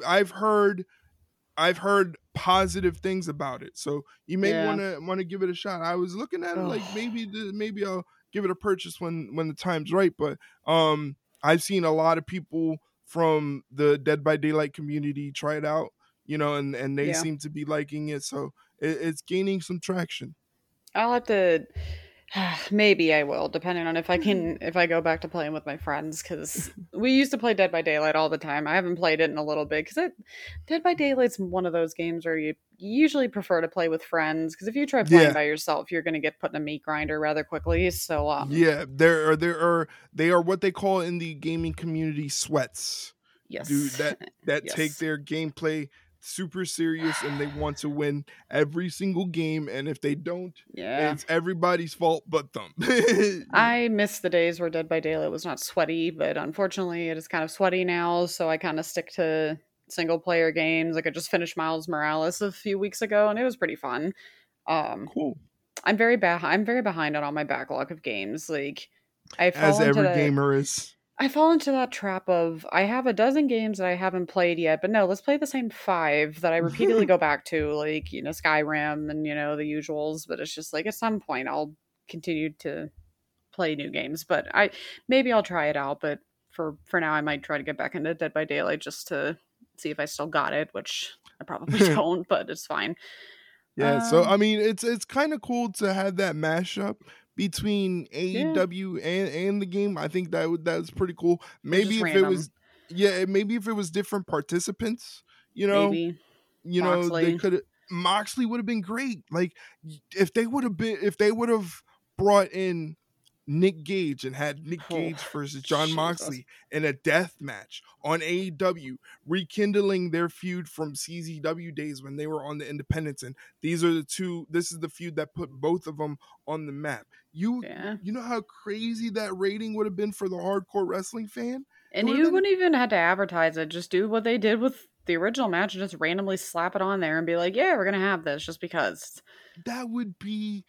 I've heard positive things about it. So you may yeah. want to give it a shot. I was looking at it like Oh, maybe I'll give it a purchase when the time's right, but I've seen a lot of people from the Dead by Daylight community try it out, and they yeah. seem to be liking it. So it's gaining some traction. I'll have to. Maybe I will, depending on if I go back to playing with my friends, because we used to play Dead by Daylight all the time. I haven't played it in a little bit because Dead by Daylight's one of those games where you usually prefer to play with friends because if you try playing Yeah. by yourself, you're going to get put in a meat grinder rather quickly. So Yeah, they are what they call in the gaming community sweats. Dude, yes, that take yes. their gameplay super serious and they want to win every single game, and if they don't, Yeah. it's everybody's fault but them. I miss the days where Dead by Daylight was not sweaty, but unfortunately it is kind of sweaty now, so I kind of stick to single player games. Like I just finished Miles Morales a few weeks ago and it was pretty fun. Um Cool. I'm very behind on all my backlog of games. Like I As fall into every that gamer is. I fall into that trap of I have a dozen games that I haven't played yet, but no, let's play the same five that I repeatedly go back to, like, Skyrim and, the usuals, but it's just like at some point I'll continue to play new games, but maybe I'll try it out, but for now I might try to get back into Dead by Daylight just to see if I still got it, which I probably don't, but it's fine. Yeah, so Um I mean, it's kind of cool to have that mashup between yeah, AEW and the game. I think that's pretty cool. it's just Maybe if it random. was, yeah, maybe if it was different participants, you know, Maybe they Moxley. could Moxley would have been great. Like if they would have brought in Nick Gage and had Nick Oh, Gage versus John Jesus. Moxley in a death match on AEW, rekindling their feud from CZW days when they were on the independents. And these are the two, this is the feud that put both of them on the map. Yeah. You know how crazy that rating would have been for the hardcore wrestling fan? It And would have you been wouldn't even have to advertise it. Just do what they did with the original match and just randomly slap it on there and be like, yeah, we're going to have this just because. that would be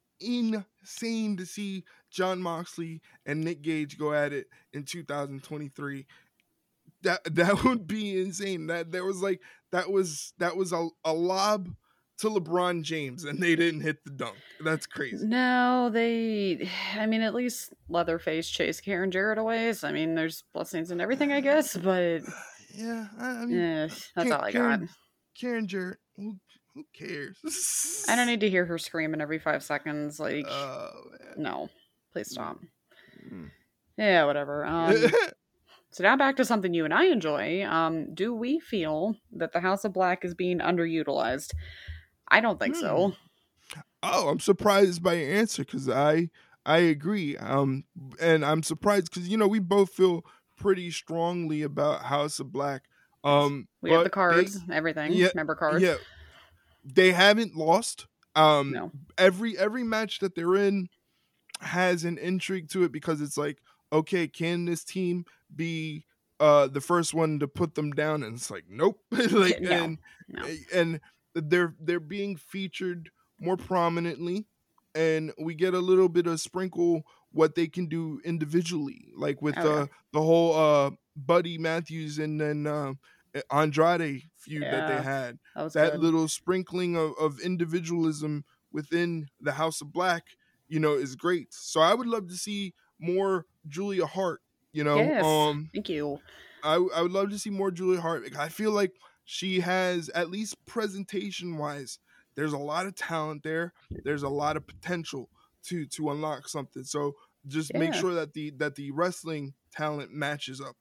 insane to see John Moxley and Nick Gage go at it in 2023. That would be insane. That was a lob to LeBron James and they didn't hit the dunk. That's crazy. No, I mean, at least Leatherface chased Karen Jarrett away. So, I mean, there's blessings in everything, I guess, but Yeah, I mean, that's all I got. Karen Jarrett. Who cares? I don't need to hear her screaming every 5 seconds. Like, Oh no, please stop. man. Yeah, whatever. So now back to something you and I enjoy. Do we feel that the House of Black is being underutilized? I don't think Hmm. so. Oh, I'm surprised by your answer because I agree. And I'm surprised because we both feel pretty strongly about House of Black. Yes. We have the But cards, everything, yeah, member cards. yeah, they haven't lost. No. Every match that they're in has an intrigue to it because it's like, okay, can this team be the first one to put them down? And it's like, nope. like No. No. and they're being featured more prominently, and we get a little bit of sprinkle what they can do individually, like with Oh yeah, the whole Buddy Matthews and then Andrade feud that they yeah, had. that was That good. little sprinkling of individualism within the House of Black, is great. So I would love to see more Julia Hart. Yes, thank you. I would love to see more Julia Hart. Like, I feel like she has, at least presentation wise, there's a lot of talent there. There's a lot of potential to unlock something. So just make Yeah, sure that the wrestling talent matches up.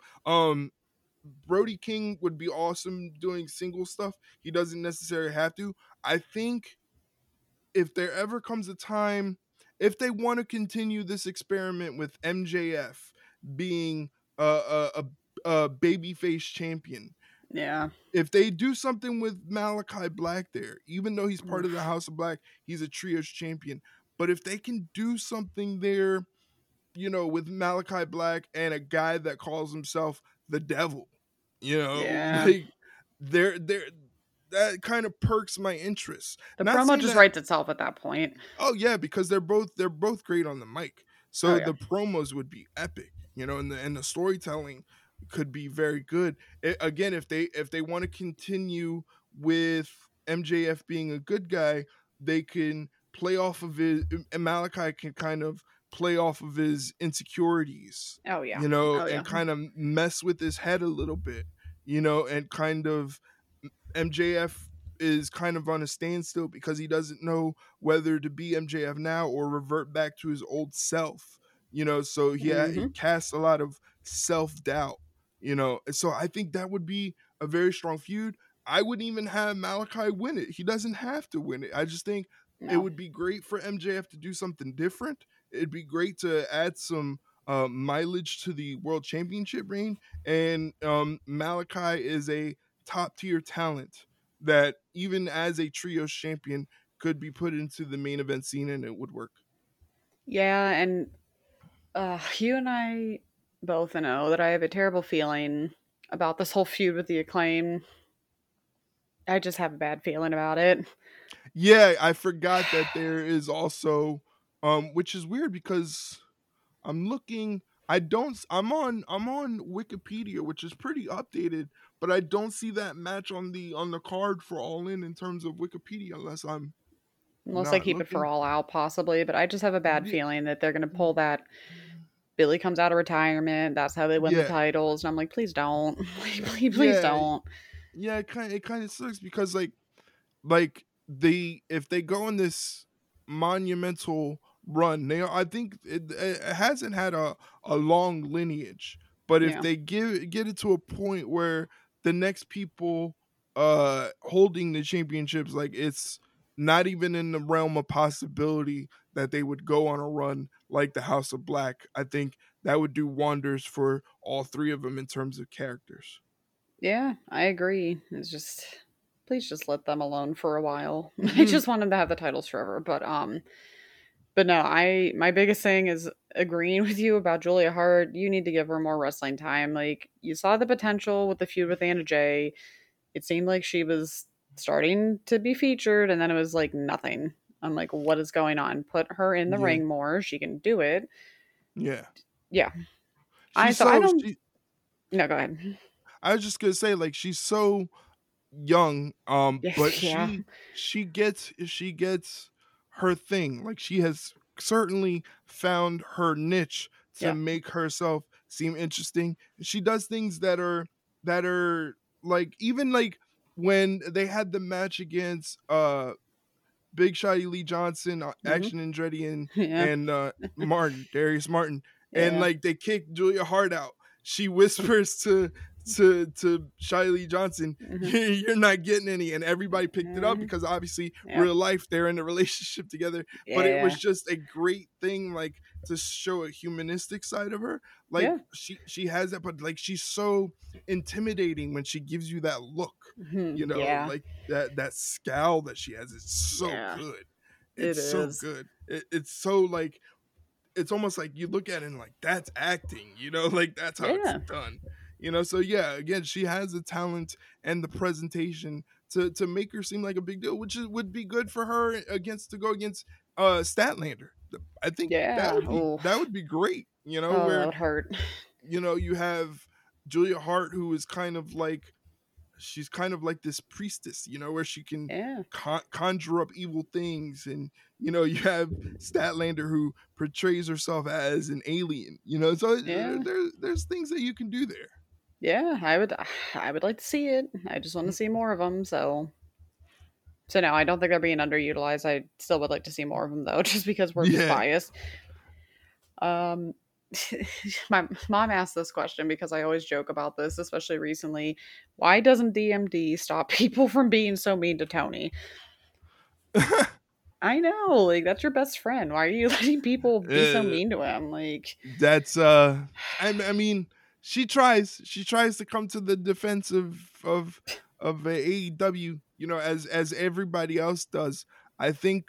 Brody King would be awesome doing single stuff. He doesn't necessarily have to. I think if there ever comes a time, if they want to continue this experiment with MJF being a babyface champion, yeah. if they do something with Malachi Black there, even though he's part of the Oof. House of Black, he's a trios champion. But if they can do something there, with Malachi Black and a guy that calls himself the devil, Yeah, like they're that kind of perks my interest. the Not promo saying just that. writes itself at that point. Oh yeah, because they're both great on the mic. Oh So yeah, the promos would be epic, and the storytelling could be very good. Again, if they want to continue with MJF being a good guy, they can play off of his, and Malachi can kind of play off of his insecurities, oh yeah, oh and yeah, kind of mess with his head a little bit, and kind of MJF is kind of on a standstill because he doesn't know whether to be MJF now or revert back to his old self. So he hmm casts a lot of self doubt. And so I think that would be a very strong feud. I wouldn't even have Malachi win it. He doesn't have to win it. I just think it no, would be great for MJF to do something different. It'd be great to add some mileage to the world championship reign. And Malachi is a top tier talent that even as a trios champion could be put into the main event scene and it would work. yeah, and you and I both know that I have a terrible feeling about this whole feud with the Acclaim. I just have a bad feeling about it. Yeah, I forgot that there is also which is weird because I'm looking I'm on Wikipedia, which is pretty updated, but I don't see that match on the card for All In terms of Wikipedia unless I'm Unless I not keep it for looking. all out, possibly. But I just have a bad Yeah. feeling that they're going to pull that. Billy comes out of retirement. That's how they win the Yeah. titles. And I'm like, please don't. Please Yeah. don't. Yeah, it kind of sucks because like they if they go on this monumental run, I think it hasn't had a long lineage, but if Yeah. they get it to a point where the next people holding the championships, like it's not even in the realm of possibility that they would go on a run like the House of Black, I think that would do wonders for all three of them in terms of characters. Yeah, I agree. It's just, please just let them alone for a while. I Hmm. just want them to have the titles forever. But no, my biggest thing is agreeing with you about Julia Hart. You need to give her more wrestling time. Like, you saw the potential with the feud with Anna Jay. It seemed like she was starting to be featured, and then it was like nothing. I'm like, what is going on? Put her in the Yeah, ring more. She can do it. yeah. Yeah. I She's so I so don't. she No, go ahead. I was just gonna say, like, she's so young, but Yeah. she gets her thing. Like, she has certainly found her niche to Yeah. make herself seem interesting. She does things that are like, even like when they had the match against Big Shotty Lee Johnson, hmm Action Andretti, and Yeah. and Martin, Darius Martin, and Yeah. like they kicked Julia Hart out. She whispers to Shotty Lee Johnson, hmm "You're not getting any," and everybody picked it up hmm because obviously Yeah. real life they're in a relationship together. But it was Yeah. just a great thing, like to show a humanistic side of her. Like Yeah. she has that, but like she's so intimidating when she gives you that look, Yeah. like that scowl that she has is so Yeah. good. It It's so is. good. It's so like it's almost like you look at it and like that's acting, like that's how it's Yeah. done. So yeah, again, she has the talent and the presentation to make her seem like a big deal, which would be good for her to go against Statlander. I think Yeah. that Oof. would be great. Oh, that Where would hurt. you have Julia Hart, who is kind of like she's kind of like this priestess, where she can Yeah. conjure up evil things, and you have Statlander, who portrays herself as an alien. So Yeah. there's things that you can do there. Yeah. I would like to see it. I just want to see more of them. So no, I don't think they're being underutilized. I still would like to see more of them though, just because we're just Yeah. biased. Um, my mom asked this question because I always joke about this, especially recently. Why doesn't DMD stop people from being so mean to Tony? I know, like that's your best friend. Why are you letting people be so Uh, mean to him? Like, that's I mean, she tries to come to the defense of AEW, as everybody else does. I think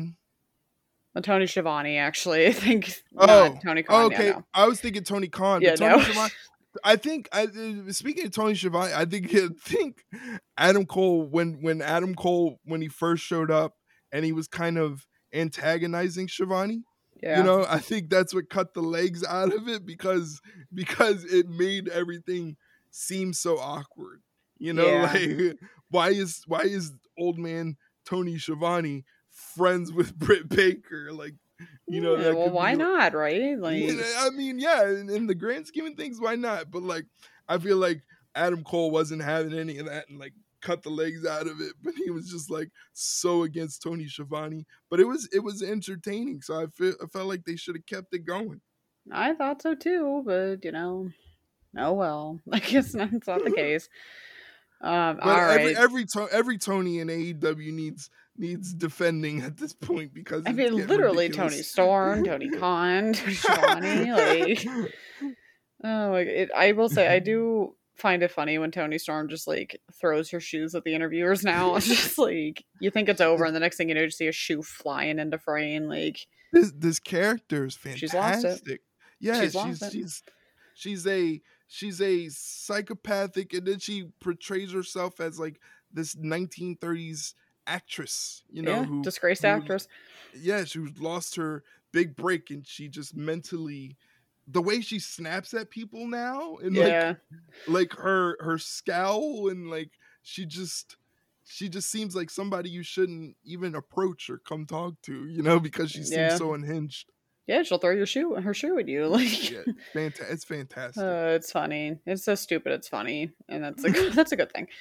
Tony Schiavone, actually, I think not oh, Tony Khan. Yeah, okay. no, I was thinking Tony Khan, but yeah, Tony no. Schiavone. I think speaking of Tony Schiavone, I think Adam Cole, when he first showed up and he was kind of antagonizing Schiavone. Yeah, I think that's what cut the legs out of it, because it made everything seem so awkward. yeah, Like why is old man Tony Schiavone friends with Britt Baker? Like, yeah. that Well, could why be. not, right? Like, I mean, yeah, in the grand scheme of things, why not? But like, I feel like Adam Cole wasn't having any of that, and like cut the legs out of it. But he was just like so against Tony Schiavone. But it was entertaining, so I felt like they should have kept it going. I thought so too, but oh well. I guess that's not the case. But All right. every Tony in AEW needs defending at this point, because I it's mean, getting literally Tony ridiculous. Storm, Tony Khan, Tony Schiavone. Like, oh, like I will say, I do find it funny when Tony Storm just like throws her shoes at the interviewers now. It's just like you think it's over, and the next thing you know, you see a shoe flying into frame. Like, This character is she's lost it. fantastic. Yeah, She's lost it. she's a she's a psychopathic, and then she portrays herself as like this 1930s actress, Yeah, who disgraced who actress. yeah, she lost her big break, and she just mentally, the way she snaps at people now, and Yeah, like her scowl, and like she just seems like somebody you shouldn't even approach or come talk to, because she seems yeah, so unhinged. yeah. She'll throw her shoe at you. Like, Yeah, it's fantastic. it's funny. It's so stupid. It's funny, and that's that's a good thing.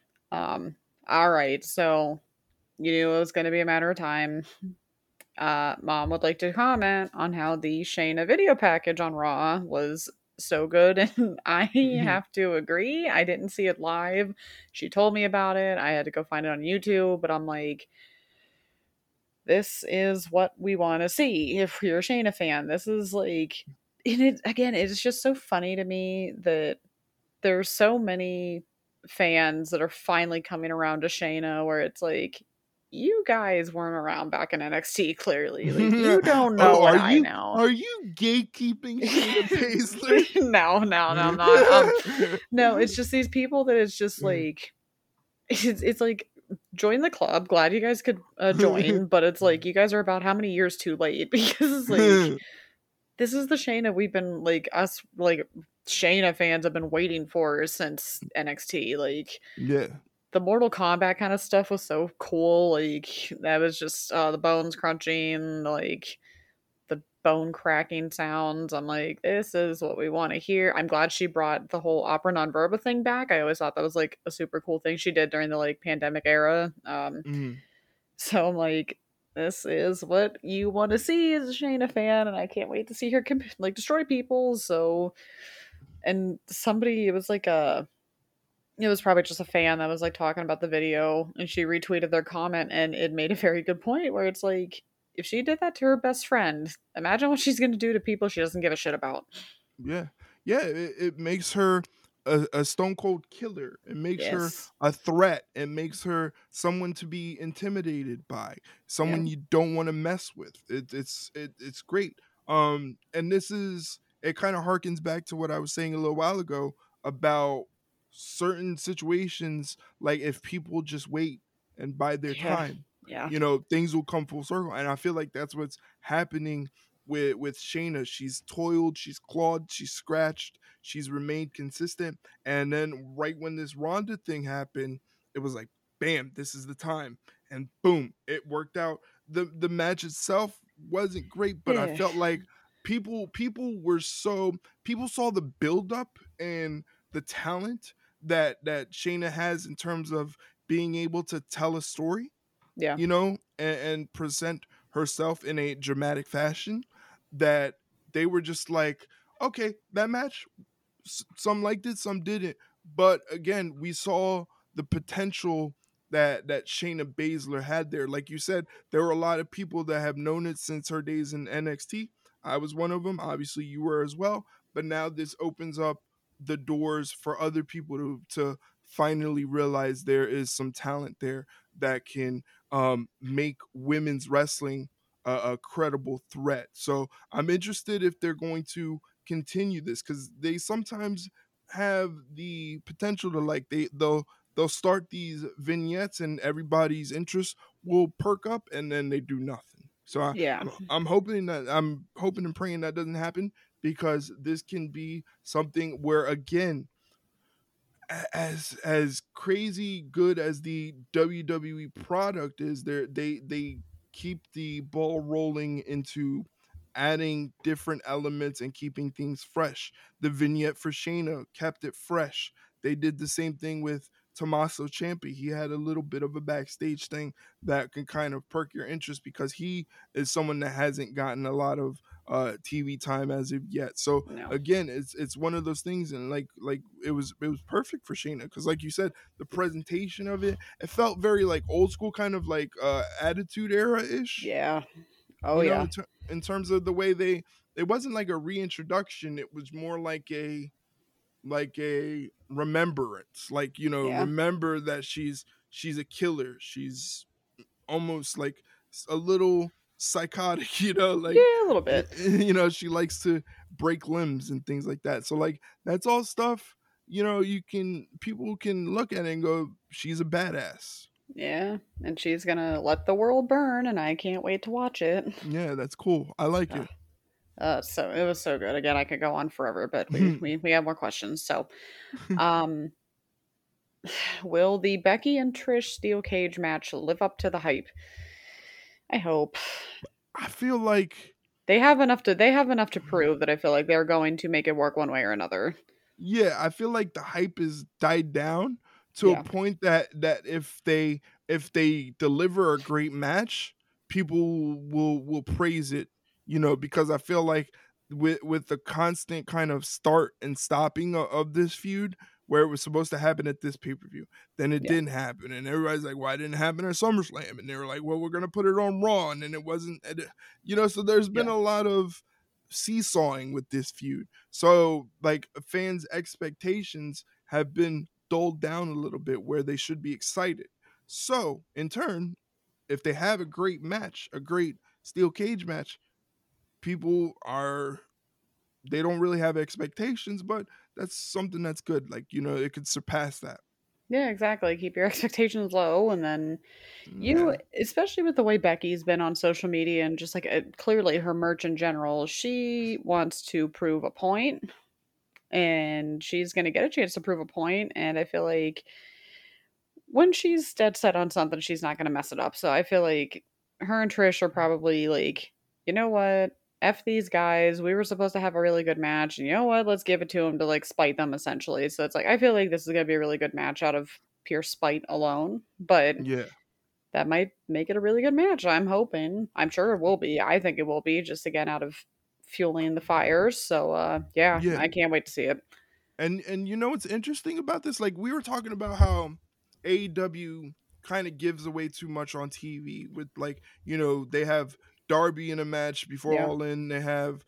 All right. So you knew it was going to be a matter of time. Mom would like to comment on how the Shayna video package on Raw was so good, and I have to agree. I didn't see it live. She told me about it. I had to go find it on YouTube, but I'm like, this is what we want to see if you're a Shayna fan. This is like, and it again, it's just so funny to me that there's so many fans that are finally coming around to Shayna, where it's like, you guys weren't around back in NXT, clearly. Like, you don't know Oh, what are I you know. are you gatekeeping Shayna Baszler? No, I'm not. No, it's just these people that it's just like, it's like, join the club. Glad you guys could join, but it's like, you guys are about how many years too late? Because, like, this is the Shayna we've been, like, us, like, Shayna fans have been waiting for since NXT. Like, Yeah. the Mortal Kombat kind of stuff was so cool. Like, that was just the bones crunching, like the bone cracking sounds. I'm like, this is what we want to hear. I'm glad she brought the whole opera non verba thing back. I always thought that was like a super cool thing she did during the like pandemic era. Mhm. So I'm like, this is what you want to see as a Shayna fan, and I can't wait to see her like destroy people. So, and somebody, it was like it was probably just a fan that was like talking about the video, and she retweeted their comment, and it made a very good point where it's like, if she did that to her best friend, imagine what she's going to do to people she doesn't give a shit about. Yeah. Yeah, it makes her a stone cold killer. It makes her Yes. a threat. It makes her someone to be intimidated by, Yeah. someone you don't want to mess with. It's great. And it kind of harkens back to what I was saying a little while ago about certain situations, like if people just wait and bide their Yeah. time, Yeah. things will come full circle. And I feel like that's what's happening with Shayna. She's toiled, she's clawed, she's scratched, she's remained consistent. And then right when this Ronda thing happened, it was like, bam, this is the time. And boom, it worked out. The match itself wasn't great, but I Yeah. felt like people saw the buildup and the talent that Shayna has in terms of being able to tell a story, Yeah. and present herself in a dramatic fashion, that they were just like, okay, that match, some liked it, some didn't. But again, we saw the potential that Shayna Baszler had there. Like you said, there were a lot of people that have known it since her days in NXT. I was one of them. Obviously, you were as well. But now this opens up the doors for other people to finally realize there is some talent there that can make women's wrestling a credible threat. So I'm interested if they're going to continue this, because they sometimes have the potential to, like, they'll start these vignettes and everybody's interest will perk up and then they do nothing. So Yeah. I'm hoping and praying that doesn't happen, because this can be something where, again, as crazy good as the WWE product is, they keep the ball rolling into adding different elements and keeping things fresh. The vignette for Shayna kept it fresh. They did the same thing with Tommaso Ciampa. He had a little bit of a backstage thing that can kind of perk your interest, because he is someone that hasn't gotten a lot of TV time as of yet. So No. again, it's one of those things, and like it was perfect for Shayna, because like you said, the presentation of it felt very like old school, kind of like Attitude Era ish. Yeah. Oh yeah. In terms of the way it wasn't like a reintroduction. It was more like a remembrance. Like, Yeah. remember that she's a killer. She's almost like a little psychotic, like, Yeah, a little bit. she likes to break limbs and things like that. So like that's all stuff, people can look at it and go, she's a badass. Yeah. And she's gonna let the world burn, and I can't wait to watch it. Yeah, that's cool. I like Uh, it. so it was so good. Again, I could go on forever, but we have more questions. So, um, will the Becky and Trish steel cage match live up to the hype? I hope. I feel like, They have enough to prove that I feel like they're going to make it work one way or another. yeah, I feel like the hype is died down to a Yeah. point that if they deliver a great match, people will praise it, because I feel like with the constant kind of start and stopping of this feud, where it was supposed to happen at this pay-per-view, then it Yeah. didn't happen, and everybody's like, why didn't it happen at SummerSlam? And they were like, well, we're gonna put it on Raw, and then it wasn't, so there's been Yeah. a lot of seesawing with this feud. So, like, fans' expectations have been dulled down a little bit where they should be excited. So, in turn, if they have a great match, a great steel cage match, people are they don't really have expectations, but that's something that's good. Like, it could surpass that. Yeah, exactly. Keep your expectations low, and then Yeah. especially with the way Becky's been on social media and just like clearly her merch in general, she wants to prove a point, and she's going to get a chance to prove a point. And I feel like when she's dead set on something, she's not going to mess it up. So I feel like her and Trish are probably like, you know what? F these guys. We were supposed to have a really good match. And you know what? Let's give it to them to like spite them essentially. So it's like, I feel like this is going to be a really good match out of pure spite alone. But Yeah. that might make it a really good match. I'm hoping. I'm sure it will be. I think it will be, just again out of fueling the fires. So yeah, Yeah. I can't wait to see it. And what's interesting about this? Like, we were talking about how AEW kind of gives away too much on TV with, like, they have Darby in a match before Yeah. All In. They have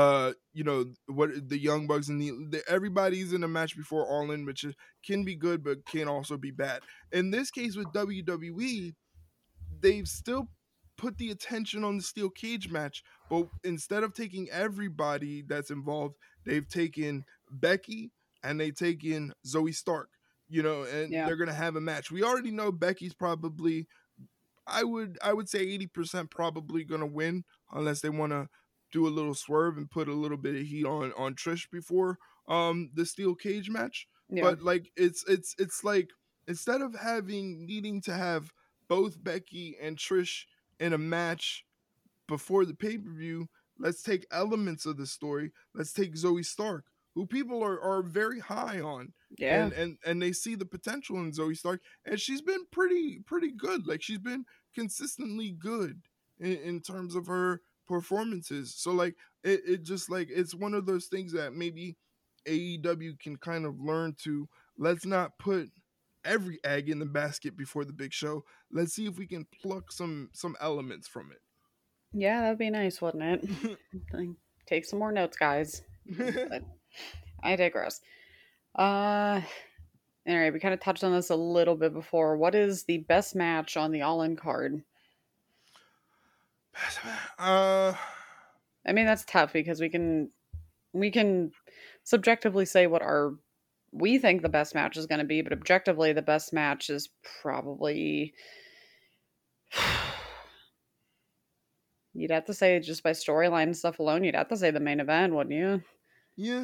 what the Young Bucks and everybody's in a match before All In, which can be good but can also be bad. In this case with WWE, they've still put the attention on the steel cage match, but instead of taking everybody that's involved, they've taken Becky and they've taken Zoe Stark. and Yeah. they're gonna have a match. We already know Becky's probably, I would say 80% probably gonna win unless they want to do a little swerve and put a little bit of heat on Trish before the steel cage match. Yeah. But like it's like, instead of needing to have both Becky and Trish in a match before the pay-per-view, let's take elements of the story. Let's take Zoe Stark, who people are very high on, Yeah. and they see the potential in Zoe Stark, and she's been pretty good. Like, she's been consistently good in terms of her performances. So like, it just like, it's one of those things that maybe AEW can kind of learn to, let's not put every egg in the basket before the big show. Let's see if we can pluck some elements from Yeah, that'd be nice, wouldn't it? it. Like, take some more notes, guys. But I digress. Uh, anyway, we kind of touched on this a little bit before. What is the best match on the All In card? uh I mean, that's tough because we can subjectively say what our we think the best match is going to be, but objectively, the best match is probably you'd have to say just by storyline and stuff alone, you'd have to say the main event, wouldn't you? yeah,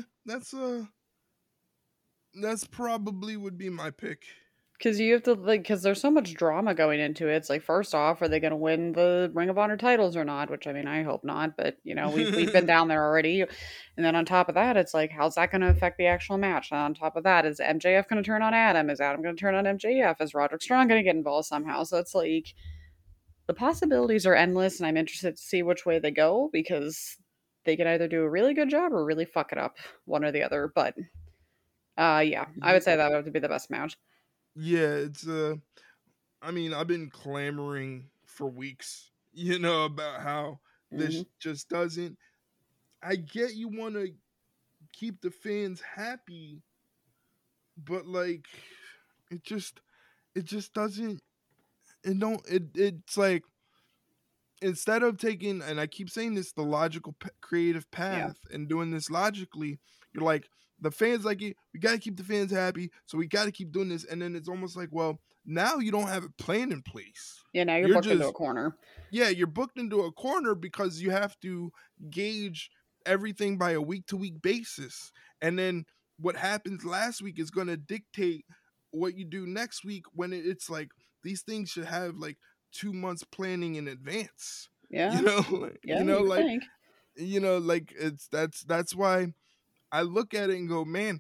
that's probably would be my pick. Because you have to like, because there's so much drama going into it. It's like, first off, are they going to win the Ring of Honor titles or not? Which I mean, I hope not, but we've been down there already. And then on top of that, it's like, how's that going to affect the actual match? And on top of that, is MJF going to turn on Adam? Is Adam going to turn on MJF? Is Roderick Strong going to get involved somehow? So it's like the possibilities are endless, and I'm interested to see which way they go because they can either do a really good job or really fuck it up, one or the other. But yeah, I would say that would be the best match. Yeah, it's I mean, I've been clamoring for weeks, about how Hmm. this just doesn't. I get you want to keep the fans happy, but like, it just doesn't. It's like, instead of taking, and I keep saying this, the logical creative Yeah, path and doing this logically, you're like, the fans like it, we got to keep the fans happy, so we got to keep doing this. And then it's almost like, well, now you don't have a plan in place. yeah. Now you're You're booked into a just, corner. yeah, you're booked into a corner because you have to gauge everything by a week to week basis. And then what happens last week is going to dictate what you do next week, when it's like, these things should have like 2 months planning in advance. Yeah, You know, yeah. You would like, think. it's that's why I look at it and go, man,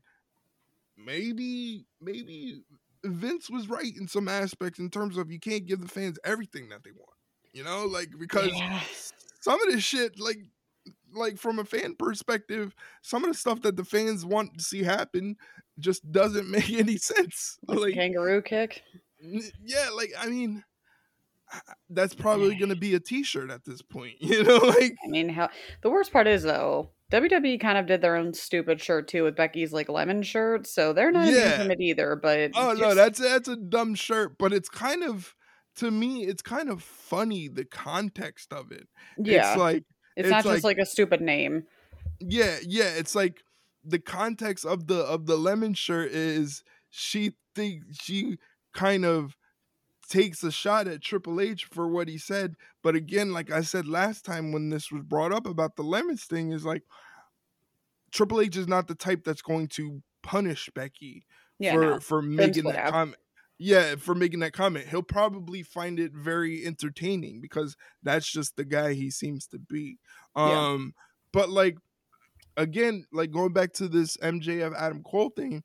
maybe Vince was right in some aspects, in terms of, you can't give the fans everything that they want. Like, because Yeah, some of this shit, like from a fan perspective, some of the stuff that the fans want to see happen just doesn't make any sense. like the Like, kangaroo kick. yeah, like, I mean, that's probably going to be a t-shirt at this point, like, I mean, how the worst part is though, WWE kind of did their own stupid shirt too with Becky's like lemon shirt, so they're not immune yeah. from it either. But Oh no, just that's a dumb shirt, but it's kind of, to me, it's kind of funny, the context of it. It's yeah, like it's it's not just like like a stupid name. yeah, it's like, the context of the lemon shirt is, she kind of takes a shot at Triple H for what he said. But again, like I said last time when this was brought up about the lemons thing, is like, Triple H is not the type that's going to punish Becky Yeah, no, for Vince making would that have. comment. Yeah, for making that comment. He'll probably find it very entertaining because that's just the guy he seems to be. Yeah, But like, again, like, going back to this MJF Adam Cole thing,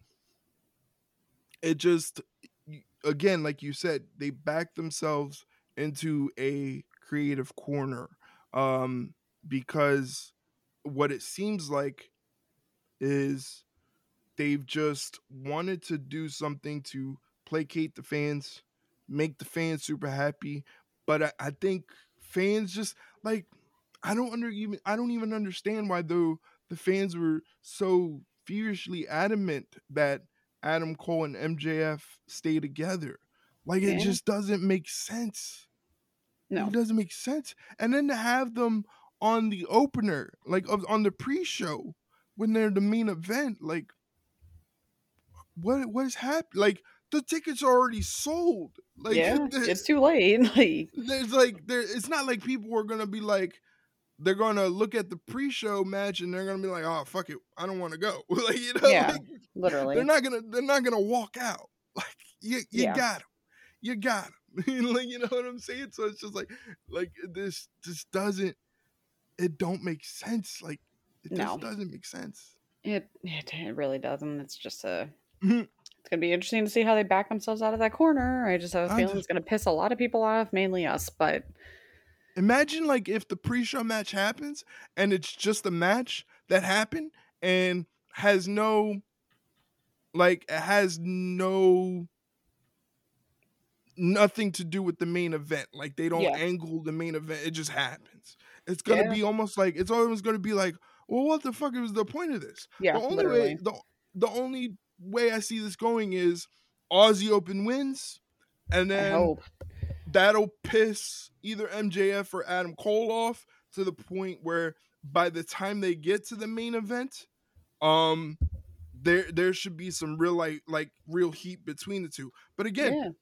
it just, again, like you said, they back themselves into a creative corner, um because what it seems like is, they've just wanted to do something to placate the fans, make the fans super happy. But I think fans just, like, I don't even understand why, though, the fans were so furiously adamant that Adam Cole and MJF stay together. Like, it yeah, just doesn't make sense. Like, no, it doesn't make sense. And then to have them on the opener, like, on the pre-show, when they're the main event, like, what is happening? Like the tickets are already sold. Like Yeah, it's too late. Like, it's not like people are gonna be like they're gonna look at the pre-show match and they're gonna be like, oh fuck it, I don't want to go. Like yeah, like literally. they're not gonna walk out. Like you Yeah, got 'em. You got 'em. Like you know what I'm saying? So it's just like this doesn't it don't make sense. Like it just no, doesn't make sense. it really doesn't. It's just it's gonna be interesting to see how they back themselves out of that corner. I just have a I feeling just it's gonna piss a lot of people off, mainly us. But imagine like if the pre-show match happens and it's just a match that happened and has no like it has nothing to do with the main event. Like they don't yeah, angle the main event. It just happens. It's gonna yeah, be almost like it's always gonna be like, well, what the fuck was the point of this? The yeah, only way literally. the only way I see this going is Aussie Open wins, and I then hope. that'll piss either MJF or Adam Cole off to the point where by the time they get to the main event, um there should be some real like real heat between the two. But again, Yeah,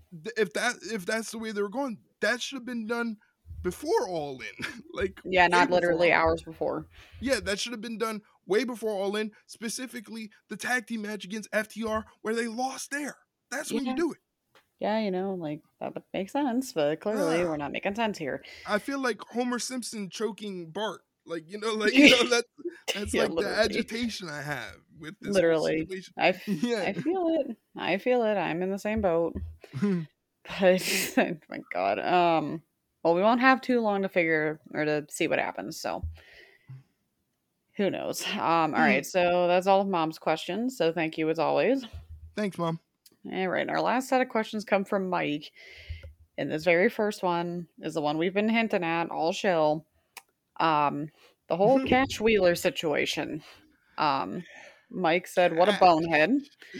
if that's the way they were going, that should have been done before All In, like yeah, way not before literally All In. hours before. Yeah, that should have been done way before All In. Specifically, the tag team match against FTR where they lost there. That's when you Yeah, do it. yeah, like that would make sense, but clearly Ah, we're not making sense here. I feel like Homer Simpson choking Bart. Yeah, that's like the literally. agitation I have with this whole Literally. situation. I, f- Yeah. I feel it. I feel it. I'm in the same boat. But oh my god. Well, we won't have too long to figure or to see what happens, so who knows. All right, so that's all of mom's questions. So thank you as always. Thanks, Mom. All right, and our last set of questions come from Mike. And this very first one is the one we've been hinting at all show. Um, the whole Cash Wheeler situation. Um, Mike said, "What a bonehead."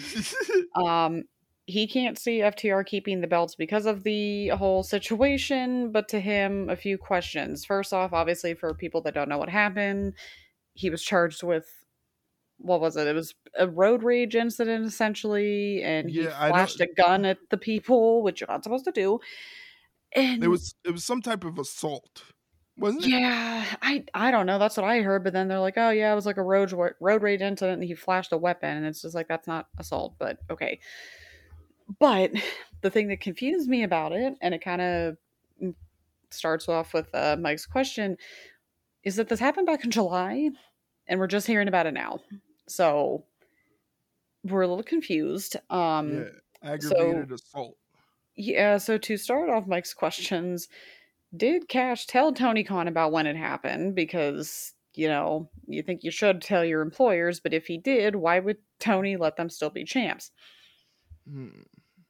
Um, he can't see FTR keeping the belts because of the whole situation, but to him, a few questions. First off, obviously, for people that don't know what happened, he was charged with what was it? It was a road rage incident, essentially, and he Yeah, I don't. flashed a gun at the people, which you're not supposed to do. And It was some type of assault, wasn't it? yeah, I don't know. That's what I heard. But then they're like, oh yeah, it was like a road rage incident, and he flashed a weapon, and it's just like that's not assault, but okay. But the thing that confused me about it, and it kind of starts off with Mike's question, is that this happened back in July, and we're just hearing about it now. So we're a little confused. Yeah, So aggravated assault. yeah, so to start off Mike's questions, did Cash tell Tony Khan about when it happened? Because, you think you should tell your employers, but if he did, why would Tony let them still be champs? Hmm.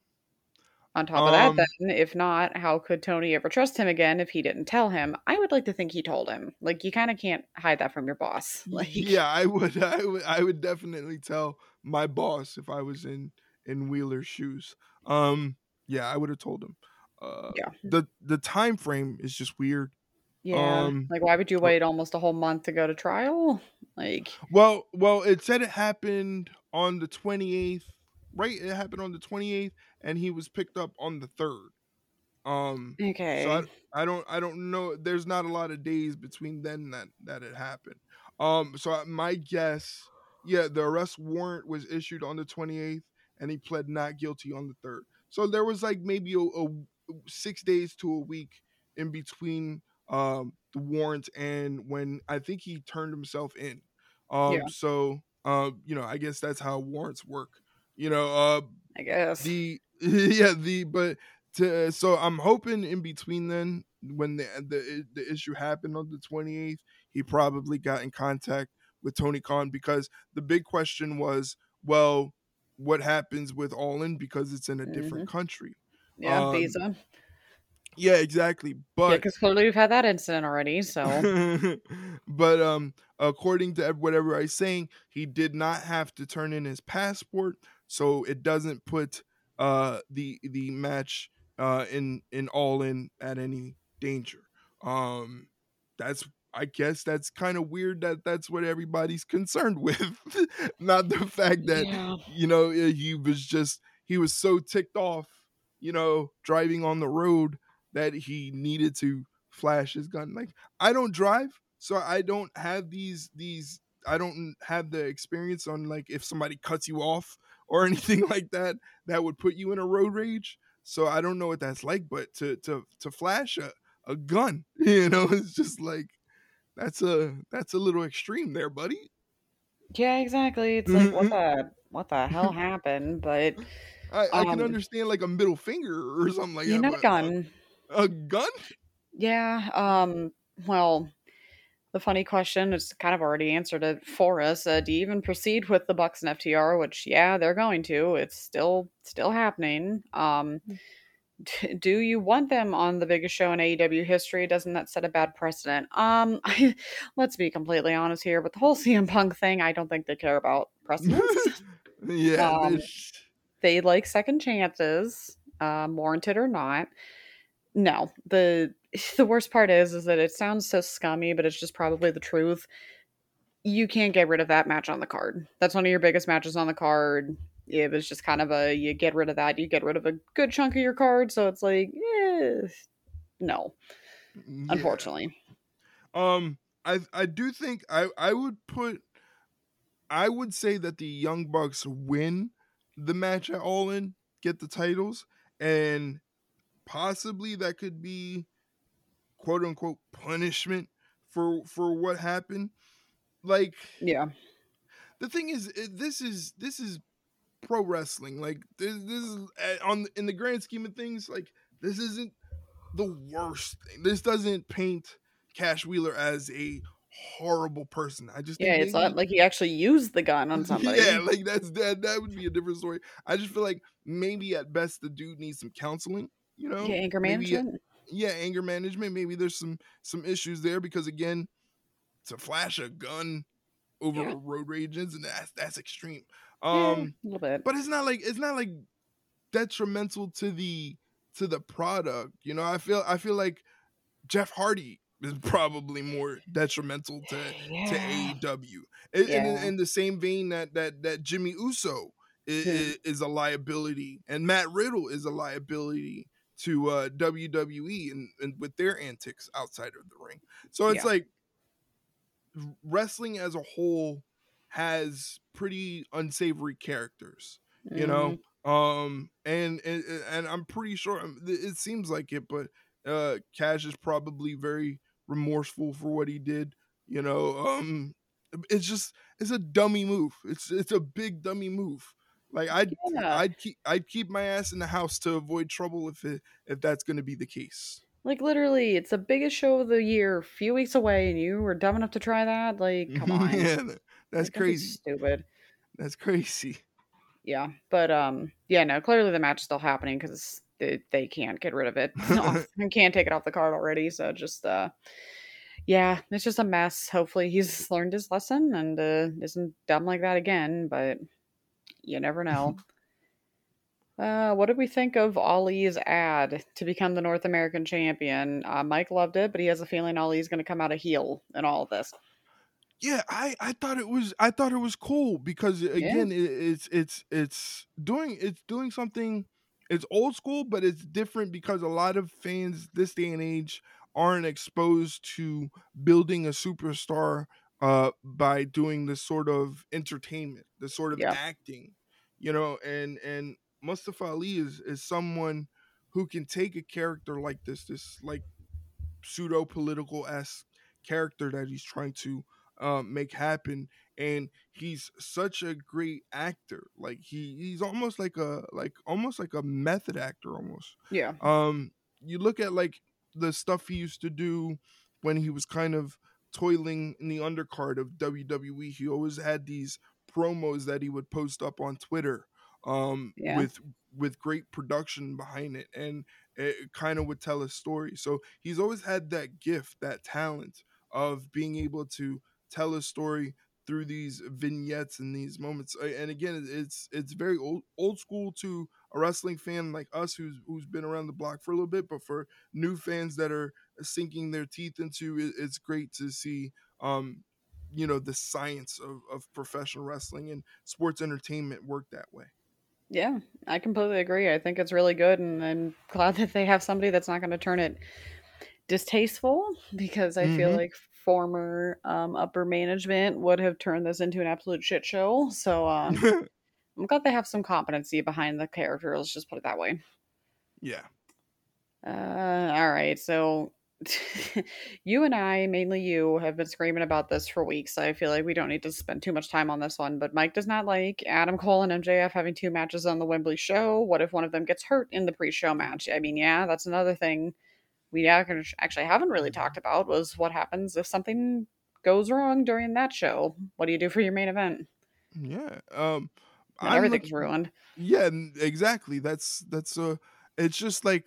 On top of that, Um, then, if not, how could Tony ever trust him again if he didn't tell him? I would like to think he told him. Like, you kind of can't hide that from your boss. Like, yeah, I would definitely tell my boss if I was in Wheeler's shoes. Yeah, I would have told him. yeah. The time frame is just weird. Yeah. Um, Like, why would you uh, wait almost a whole month to go to trial? Like, well, it said it happened on the 28th, right? It happened on the 28th, and he was picked up on the 3rd. So okay. I don't know. There's not a lot of days between then that it happened. So my guess, yeah, the arrest warrant was issued on the 28th, and he pled not guilty on the 3rd. So there was like maybe a 6 days to a week in between the warrant and when I think he turned himself in. Yeah, I guess that's how warrants work. I guess. The yeah the but to so I'm hoping in between then when the issue happened on the 28th, he probably got in contact with Tony Khan because the big question was, well, what happens with All In because it's in a different Hmm. country. Yeah, um visa. yeah, exactly, Yeah, but because clearly we've had that incident already, so. but according to whatever I was saying, he did not have to turn in his passport, so it doesn't put the match in All In at any danger. um that's I guess that's kind of weird that that's what everybody's concerned with. Not the fact that, Yeah. he was so ticked off, driving on the road that he needed to flash his gun. Like, I don't drive, so I don't have these I don't have the experience on, like, if somebody cuts you off or anything like that that would put you in a road rage. So I don't know what that's like, but to flash a gun, it's just like, that's a little extreme there, buddy. Yeah, exactly. It's like, Mhm. what the hell happened? But, I can um, understand, like, a middle finger or something like that, not a but gun. a gun? Yeah, well, the funny question is kind of already answered it for us. Do you even proceed with the Bucks and FTR? Which, yeah, they're going to. It's still happening. Do you want them on the biggest show in AEW history? Doesn't that set a bad precedent? Let's be completely honest here. With the whole CM Punk thing, I don't think they care about precedents. Yeah, Um, this they like second chances, warranted or not. No, the worst part is that it sounds so scummy, but it's just probably the truth. You can't get rid of that match on the card. That's one of your biggest matches on the card. It was just kind of you get rid of that, you get rid of a good chunk of your card. So it's like, no, yeah. unfortunately. I do think I would say that the Young Bucks win the match at All In, get the titles, and possibly that could be quote unquote punishment for what happened. Like, Yeah, the thing is, this is pro wrestling. Like, this is, on in the grand scheme of things, like, this isn't the worst thing. This doesn't paint Cash Wheeler as a horrible person. I just yeah. think It's not maybe like he actually used the gun on yeah, somebody. like, that would be a different story. I just feel like maybe at best the dude needs some counseling, Yeah, anger maybe, management. yeah, anger management. Maybe there's some issues there, because again, to flash a gun over Yeah, a road rage incident, that's extreme. yeah, a little bit. But it's not like detrimental to the product. I feel like Jeff Hardy is probably more detrimental to Yeah, AEW. yeah, In the same vein that Jimmy Uso yeah, is a liability, and Matt Riddle is a liability to WWE, and with their antics outside of the ring. So it's yeah. like, wrestling as a whole has pretty unsavory characters, you know. Mhm. And I'm pretty sure, it seems like it, but Cash is probably very remorseful for what he did, you know. It's a dummy move. It's a big dummy move. Like, Yeah. I'd keep my ass in the house to avoid trouble if that's going to be the case. Like, literally, it's the biggest show of the year, a few weeks away, and you were dumb enough to try that? Like, come on. Yeah, that's Like, don't be crazy. stupid. That's crazy. Yeah, but, yeah, no, clearly the match is still happening because they can't get rid of it off and can't take it off the card already, so just, yeah, it's just a mess. Hopefully he's learned his lesson and, isn't dumb like that again, but you never know. What did we think of Ali's ad to become the North American champion? Mike loved it, but he has a feeling Ali's going to come out a heel in all of this. Yeah, I thought it was cool, because Yeah, again, it's doing something. It's old school, but it's different, because a lot of fans this day and age aren't exposed to building a superstar by doing this sort of entertainment, this sort of yeah, acting, and Mustafa Ali is someone who can take a character like this, like, pseudo political esque character that he's trying to make happen, and he's such a great actor. Like, he's almost like a method actor almost. yeah, You look at, like, the stuff he used to do when he was kind of toiling in the undercard of WWE. He always had these promos that he would post up on Twitter, yeah, with great production behind it, and it kind of would tell a story. So he's always had that gift, that talent of being able to tell a story through these vignettes and these moments. And again, it's very old school to a wrestling fan like us who's been around the block for a little bit, but for new fans that are sinking their teeth into it, it's great to see the science of professional wrestling and sports entertainment work that way. Yeah, I completely agree. I think it's really good, and I'm glad that they have somebody that's not going to turn it distasteful, because I feel Mm-hmm. like former upper management would have turned this into an absolute shit show. So I'm glad they have some competency behind the character. Let's just put it that way. Yeah. All right. So you and I, mainly you, have been screaming about this for weeks. I feel like we don't need to spend too much time on this one, but Mike does not like Adam Cole and MJF having two matches on the Wembley show. What if one of them gets hurt in the pre-show match? I mean, yeah, that's another thing we actually haven't really talked about, was what happens if something goes wrong during that show. What do you do for your main event? Yeah. Then I'm everything's looking. ruined. Yeah, exactly. That's it's just like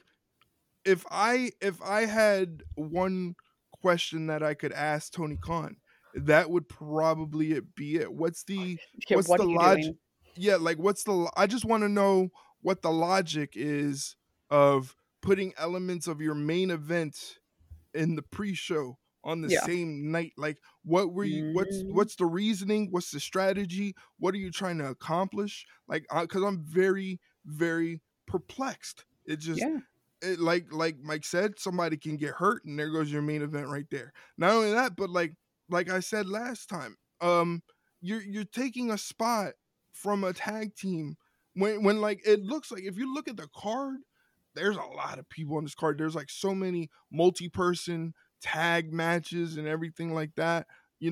if I had one question that I could ask Tony Khan, that would probably be it. Okay, What's what the are you logic? doing? Yeah, like I just want to know what the logic is of putting elements of your main event in the pre-show on the Yeah. same night. Like what were you Hmm. what's the reasoning, what's the strategy, what are you trying to accomplish? Like because I'm very very perplexed. It just Yeah. like Mike said, somebody can get hurt, and there goes your main event right there. Not only that, but like I said last time, you're taking a spot from a tag team when like it looks like if you look at the card, there's a lot of people on this card. There's like so many multi-person tag matches and everything like that.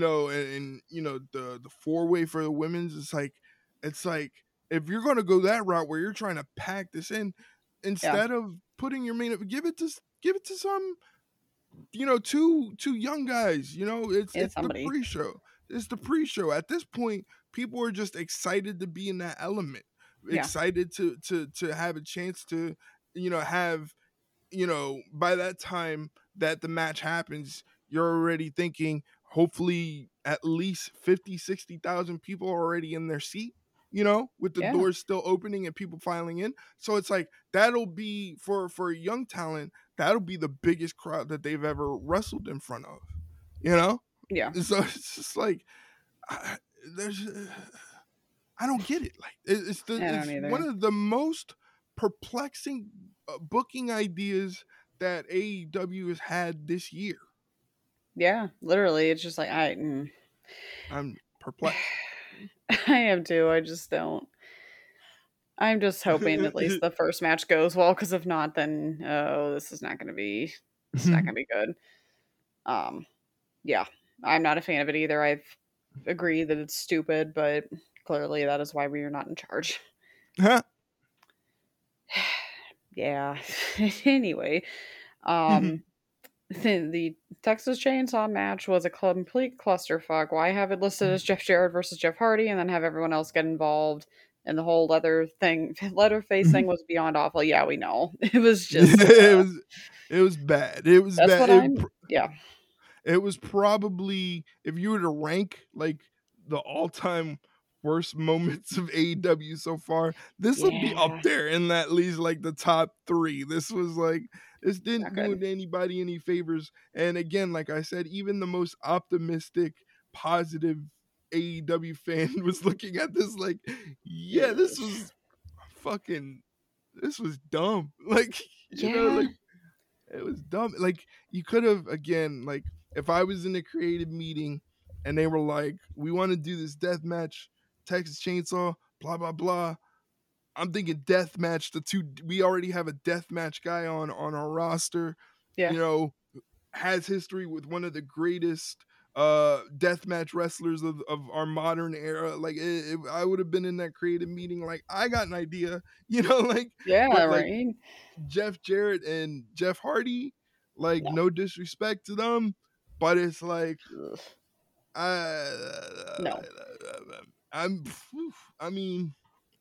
And the four way for the women's. It's like if you're gonna go that route where you're trying to pack this in, Yeah. instead of putting your main, give it to some two young guys. it's It's it's the somebody. pre-show. It's the pre-show. At this point, people are just excited to be in that element, Yeah. excited to have a chance to have by that time that the match happens, you're already thinking hopefully at least 50, 60,000 people are already in their seat, with the Yeah. doors still opening and people filing in. So it's like that'll be for a young talent, that'll be the biggest crowd that they've ever wrestled in front of, you know? Yeah. So it's just like I, there's I don't get it. Like I don't it's one either. of the most perplexing booking ideas that AEW has had this year. Yeah. Literally, it's just like I'm perplexed. I am too. I just don't. I'm just hoping at least the first match goes well, because if not, then this is not going to be. This is not going to be good. Um. Yeah, I'm not a fan of it either. I've agreed that it's stupid, but clearly that is why we are not in charge. Yeah. Anyway, um, the Texas Chainsaw match was a complete clusterfuck. Why have it listed as Jeff Jarrett versus Jeff Hardy, and then have everyone else get involved? And the whole Leatherface thing was beyond awful. Yeah, we know. It was just. It was bad. It was That's bad. what I'm. Yeah. It was probably, if you were to rank like the all-time worst moments of AEW so far, this would be up Yeah. there in at least like the top three. This Not didn't do good. anybody any favors. And again, like I said, even the most optimistic, positive AEW fan was looking at this like, yeah, Ugh. fucking this was dumb. Like, Yeah. like it was dumb. Like you could have, again, like if I was in a creative meeting and they were like, "We want to do this death match, Texas Chainsaw, blah blah blah." I'm thinking death match. The two we already have a death match guy on our roster. Yeah. You know, has history with one of the greatest deathmatch wrestlers of our modern era. Like I would have been in that creative meeting like I got an idea, like, Yeah. but like Right. Jeff Jarrett and Jeff Hardy, like No. no disrespect to them, but it's like Ugh. I, No. I'm I mean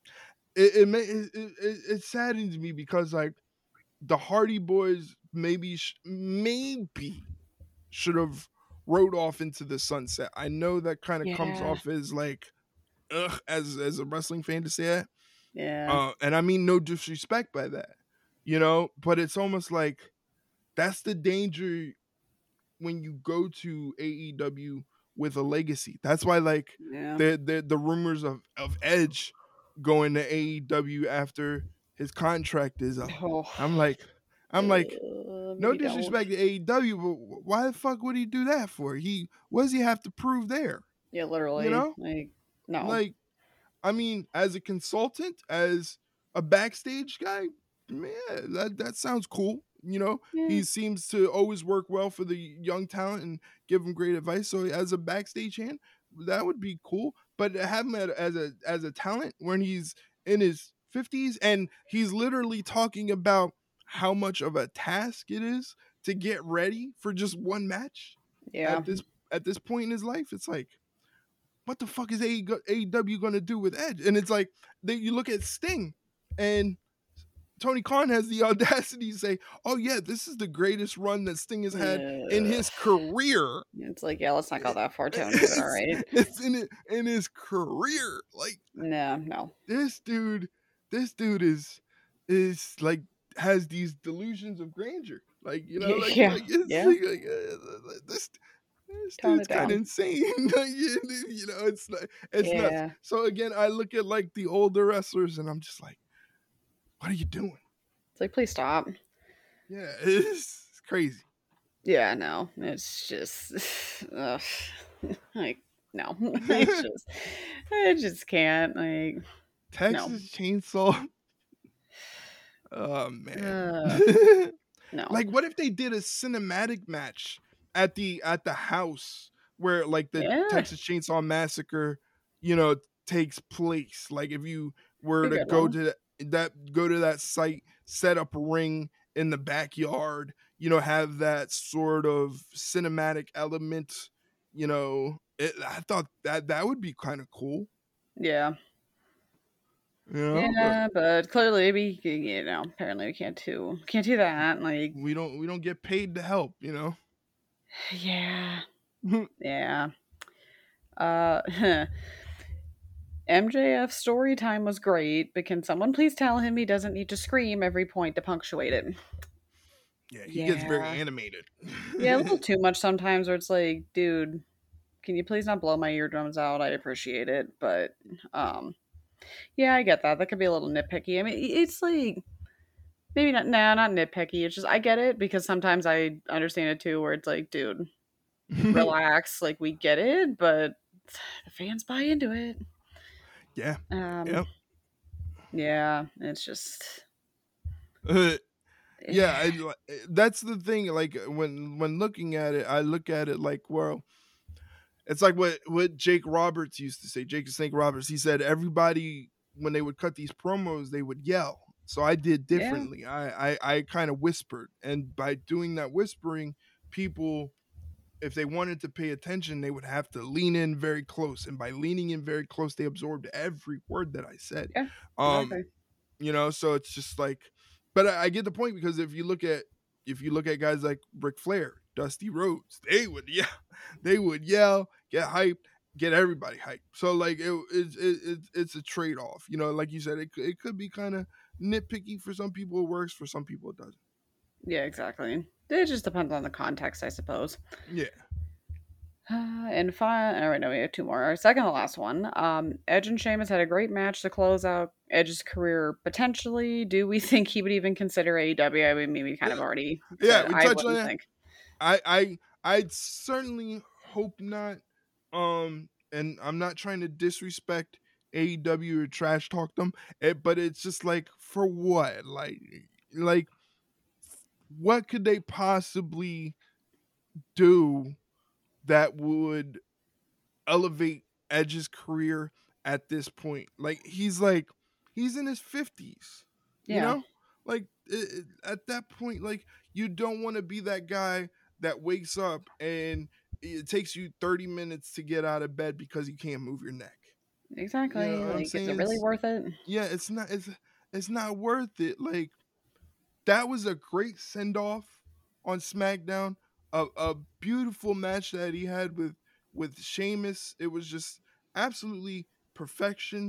it saddens me because like the Hardy Boys maybe should have rode off into the sunset. I know that kind of comes Yeah. off as like ugh as a wrestling fan to say that, Yeah. And I mean no disrespect by that, you know, but it's almost like that's the danger when you go to AEW with a legacy. That's why like Yeah. the rumors of Edge going to AEW after his contract is up. Oh, I'm like I'm like no maybe don't. disrespect to AEW, but why the fuck would he do that for? What does he have to prove there? Yeah, You literally. know? Like, no. Like I mean, as a consultant, as a backstage guy, man, that sounds cool. You know, Yeah. he seems to always work well for the young talent and give them great advice. So as a backstage hand, that would be cool. But to have him as a talent when he's in his 50s and he's literally talking about how much of a task it is to get ready for just one match Yeah. at this point in his life, it's like what the fuck is AEW going to do with Edge? And it's like you look at Sting, and Tony Khan has the audacity to say, "Oh yeah, this is the greatest run that Sting has had in Ugh. his career." It's like, yeah, let's not go that far, Tony, but all It's, right. it's in his career. Like No, no. this dude, this dude is like has these delusions of grandeur. Like you know, Yeah. it's Yeah. this Tone dude's it kind of down. insane. Like, you know, it's nuts. Yeah. So again, I look at like the older wrestlers, and I'm just like, what are you doing? It's like, please stop. Yeah, it's crazy. Yeah, no. It's just ugh. Like, no. I just can't. Like, no. Texas Chainsaw. Oh man. Uh, no. Like, what if they did a cinematic match at the house where like the Yeah. Texas Chainsaw Massacre, you know, takes place? Like, if you were Be a to good one. go to that site, set up a ring in the backyard, you know, have that sort of cinematic element, you know, I thought that would be kind of cool, Yeah. you know, but Yeah, but clearly apparently we can't do that. Like, we don't get paid to help, you know. yeah. Yeah. Uh MJF story time was great, but can someone please tell him he doesn't need to scream every point to punctuate it? Yeah, he gets very Yeah. animated. Yeah, a little too much sometimes where it's like, dude, can you please not blow my eardrums out? I appreciate it, but um yeah, I get that. That could be a little nitpicky. I mean, it's like maybe not nah, not nitpicky. It's just I get it because sometimes I understand it too where it's like, dude, relax, like we get it, but the fans buy into it. Yeah, Um yeah. yeah, it's just Yeah, that's the thing. Like when looking at it, I look at it like, well, it's like what Jake Roberts used to say. Jake the Snake Roberts. He said everybody when they would cut these promos, they would yell. So I did yeah, differently. I kind of whispered, and by doing that whispering, people, if they wanted to pay attention, they would have to lean in very close, and by leaning in very close, they absorbed every word that I said. yeah, Um, exactly. you know, so it's just like, but I get the point because if you look at guys like Ric Flair, Dusty Rhodes, they would yell, get hyped, get everybody hyped. So like it's a trade off. You know, like you said, it could be kind of nitpicky for some people. It works for some people. It doesn't. Yeah, exactly. It just depends on the context, I suppose. Yeah. And fine. All right, no, we have two more. Our second to last one. Edge and Sheamus had a great match to close out Edge's career. Potentially, do we think he would even consider AEW? I mean, we kind of Yeah. already Yeah. said We I touched on wouldn't that. think. I'd certainly hope not. And I'm not trying to disrespect AEW or trash talk them, but it's just like for what? Like what could they possibly do that would elevate Edge's career at this point? He's in his 50s, you Yeah, know? Like at that point, like you don't want to be that guy that wakes up and it takes you 30 minutes to get out of bed because you can't move your neck. You know exactly. what I'm Like, is it saying? really worth it? Yeah, it's not worth it. Like that was a great send off on SmackDown. A beautiful match that he had with Sheamus. It was just absolutely perfection.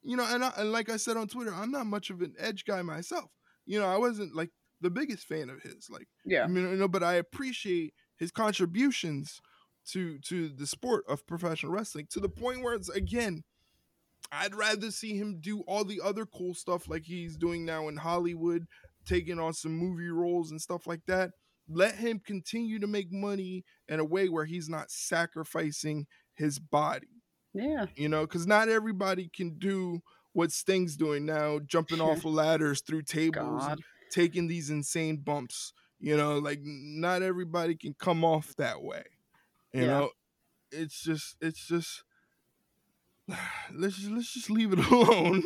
and like I said on Twitter, I'm not much of an Edge guy myself. I wasn't like the biggest fan of his, like, Yeah. but I appreciate his contributions to the sport of professional wrestling, to the point where it's, again, I'd rather see him do all the other cool stuff like he's doing now in Hollywood, taking on some movie roles and stuff like that. Let him continue to make money in a way where he's not sacrificing his body. Yeah. Because not everybody can do what Sting's doing now, jumping off of ladders through tables and taking these insane bumps. Like, not everybody can come off that way. It's just let's just leave it alone.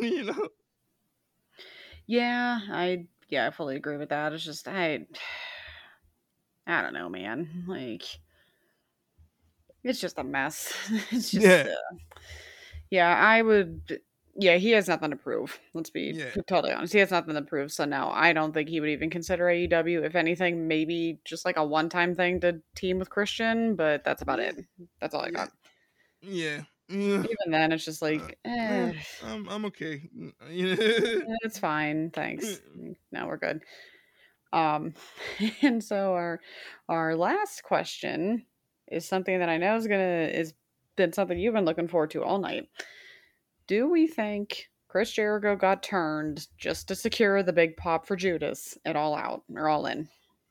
Yeah, I fully agree with that. It's just I don't know, man. Like, it's just a mess. It's just I would. Yeah, he has nothing to prove. Let's be totally honest. He has nothing to prove. So no, I don't think he would even consider AEW. If anything, maybe just like a one-time thing to team with Christian, but that's about it. That's all I got. Yeah. Even then, it's just like, I'm okay. It's fine, thanks. No, we're good. And so our last question is something that I know is been something you've been looking forward to all night. Do we think Chris Jericho got turned just to secure the big pop for Judas at All Out or All In?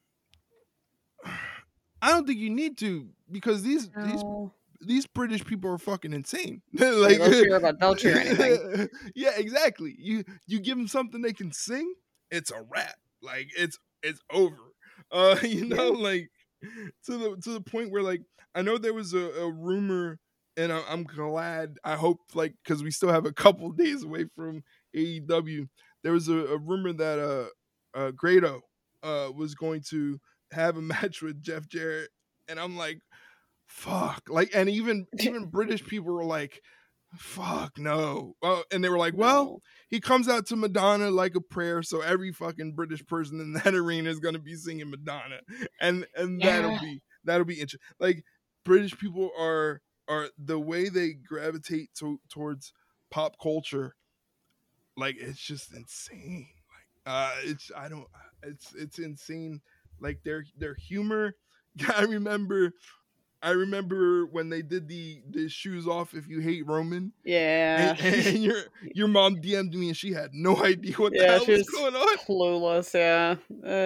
I don't think you need to, because these British people are fucking insane. Like, they'll cheer anything. Yeah, exactly. You give them something they can sing, it's a wrap. Like, it's over. Like, to the point where, like, I know there was a rumor, and I'm glad. I hope, like, because we still have a couple days away from AEW. There was a rumor that Grado was going to have a match with Jeff Jarrett, and I'm like, fuck. Like, and even British people were like, fuck no. And they were like, well, he comes out to Madonna like a prayer, so every fucking British person in that arena is gonna be singing Madonna, and that'll be interesting. Like, British people are the way they gravitate towards pop culture, like, it's just insane. Like, it's insane. Like, their humor. I remember when they did the shoes off if you hate Roman. Yeah. And your mom DM'd me and she had no idea what the hell was going on. Clueless, yeah.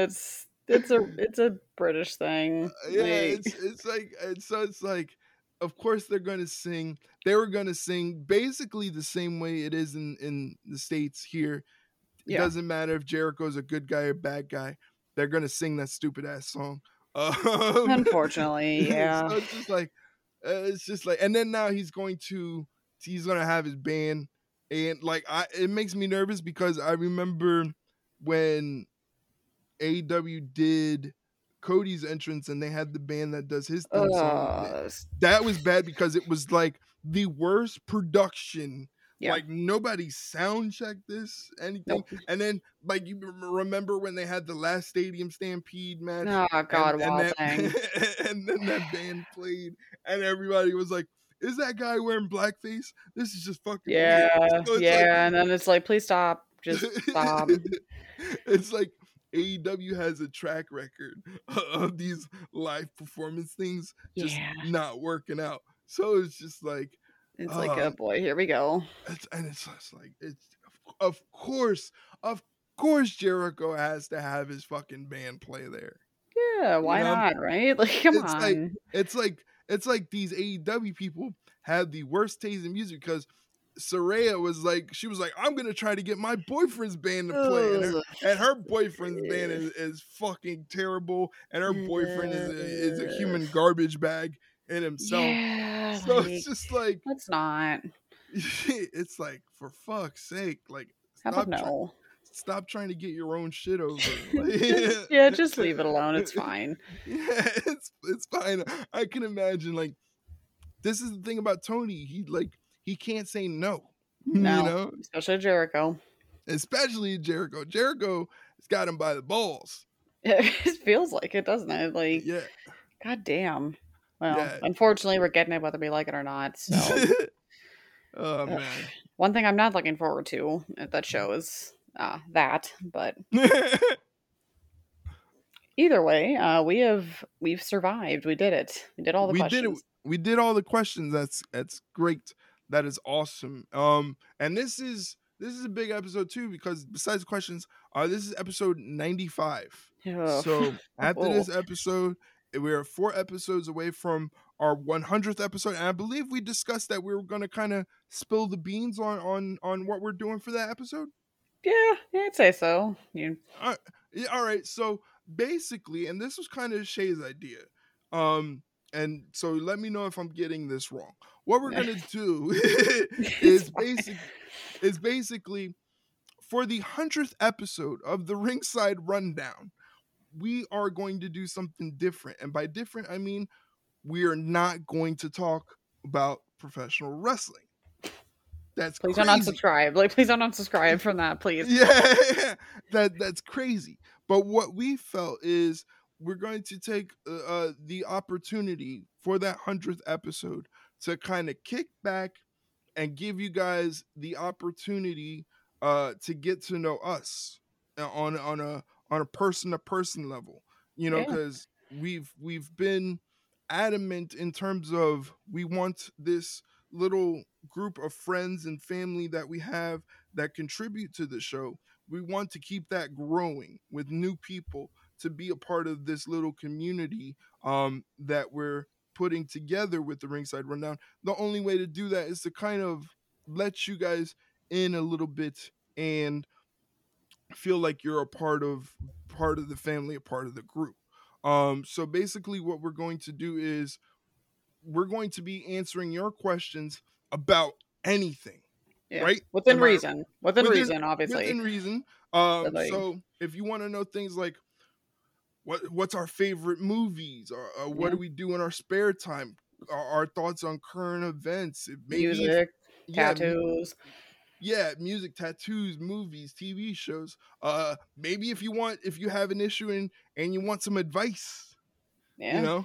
It's a British thing. It's like, of course they're gonna sing. They were gonna sing basically the same way it is in the States here. It doesn't matter if Jericho's a good guy or bad guy. They're gonna sing that stupid ass song. Unfortunately, yeah. So it's just like, and then now he's gonna have his band, and like, it makes me nervous because I remember when AEW did Cody's entrance and they had the band that does his theme song. That was bad because it was like the worst production. Yeah. Like, nobody sound checked this, anything. Nope. And then, like, you remember when they had the last Stadium Stampede match? Oh, God, and then that band played, and everybody was like, is that guy wearing blackface? This is just fucking weird. So like, and then it's like, please stop. Just stop. It's like AEW has a track record of these live performance things just not working out. So it's just like, it's like, oh boy, here we go. It's just like, of course Jericho has to have his fucking band play there. Yeah, why not, right? Like, come on. It's like these AEW people have the worst taste in music, because Saraya was like, I'm gonna try to get my boyfriend's band to play, and her boyfriend's band is fucking terrible, and her boyfriend is a human garbage bag in himself. Yeah, so like, it's just like, let's not. It's like, for fuck's sake, like, stop trying to get your own shit over. Like, just leave it alone. It's fine. Yeah, it's fine. I can imagine, like, this is the thing about Tony. He can't say no. No, especially Jericho. Jericho has got him by the balls. It feels like it, doesn't it? Like, God damn. Well, unfortunately, we're getting it whether we like it or not. So, Oh Ugh. man. One thing I'm not looking forward to at that show is that. But either way, we've survived. We did it. We did all the We did it. questions. We did all the questions. That's great. That is awesome. And this is a big episode too because besides questions, this is episode 95. Ugh. So after Oh, this episode, we're 4 episodes away from our 100th episode, and I believe we discussed that we were going to kind of spill the beans on what we're doing for that episode. yeah, I'd say so. You, Uh, yeah, all right. So basically, and this was kind of Shay's idea. And so let me know if I'm getting this wrong. What we're gonna do it's is fine. basically for the 100th episode of the Ringside Rundown, we are going to do something different. And by different, I mean we are not going to talk about professional wrestling. That's Please don't crazy. unsubscribe. Like, please don't unsubscribe from that, please. Yeah, that's crazy. But what we felt is we're going to take the opportunity for that 100th episode to kind of kick back and give you guys the opportunity to get to know us on a person to person level. You know, Yeah, because we've been adamant in terms of we want this little group of friends and family that we have that contribute to the show. We want to keep that growing with new people to be a part of this little community that we're putting together with the Ringside Rundown. The only way to do that is to kind of let you guys in a little bit and feel like you're a part of the family, a part of the group. So basically what we're going to do is we're going to be answering your questions about anything, yeah. right? Within Am I reason. Within within reason, obviously. within reason? But like, So if you want to know things like what's our favorite movies, or what yeah, do we do in our spare time, our thoughts on current events, maybe if music, yeah, tattoos. yeah, music, tattoos, movies, TV shows. Maybe if you have an issue and you want some advice, you Yeah, know,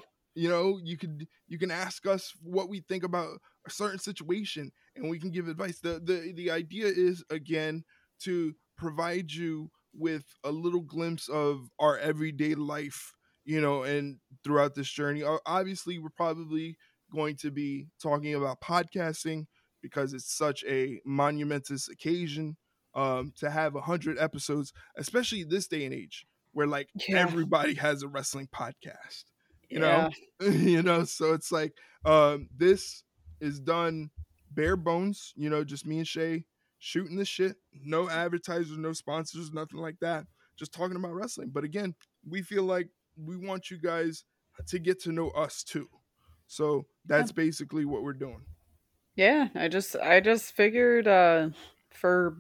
you can ask us what we think about a certain situation and we can give advice. The idea is again to provide you with a little glimpse of our everyday life, and throughout this journey. Obviously, we're probably going to be talking about podcasting because it's such a monumentous occasion to have 100 episodes, especially this day and age where like yeah, everybody has a wrestling podcast, you know. yeah. So it's like this is done bare bones, just me and Shay shooting the shit, no advertisers, no sponsors, nothing like that, just talking about wrestling. But again, we feel like we want you guys to get to know us too, so Yeah. that's basically what we're doing. Yeah, I just figured for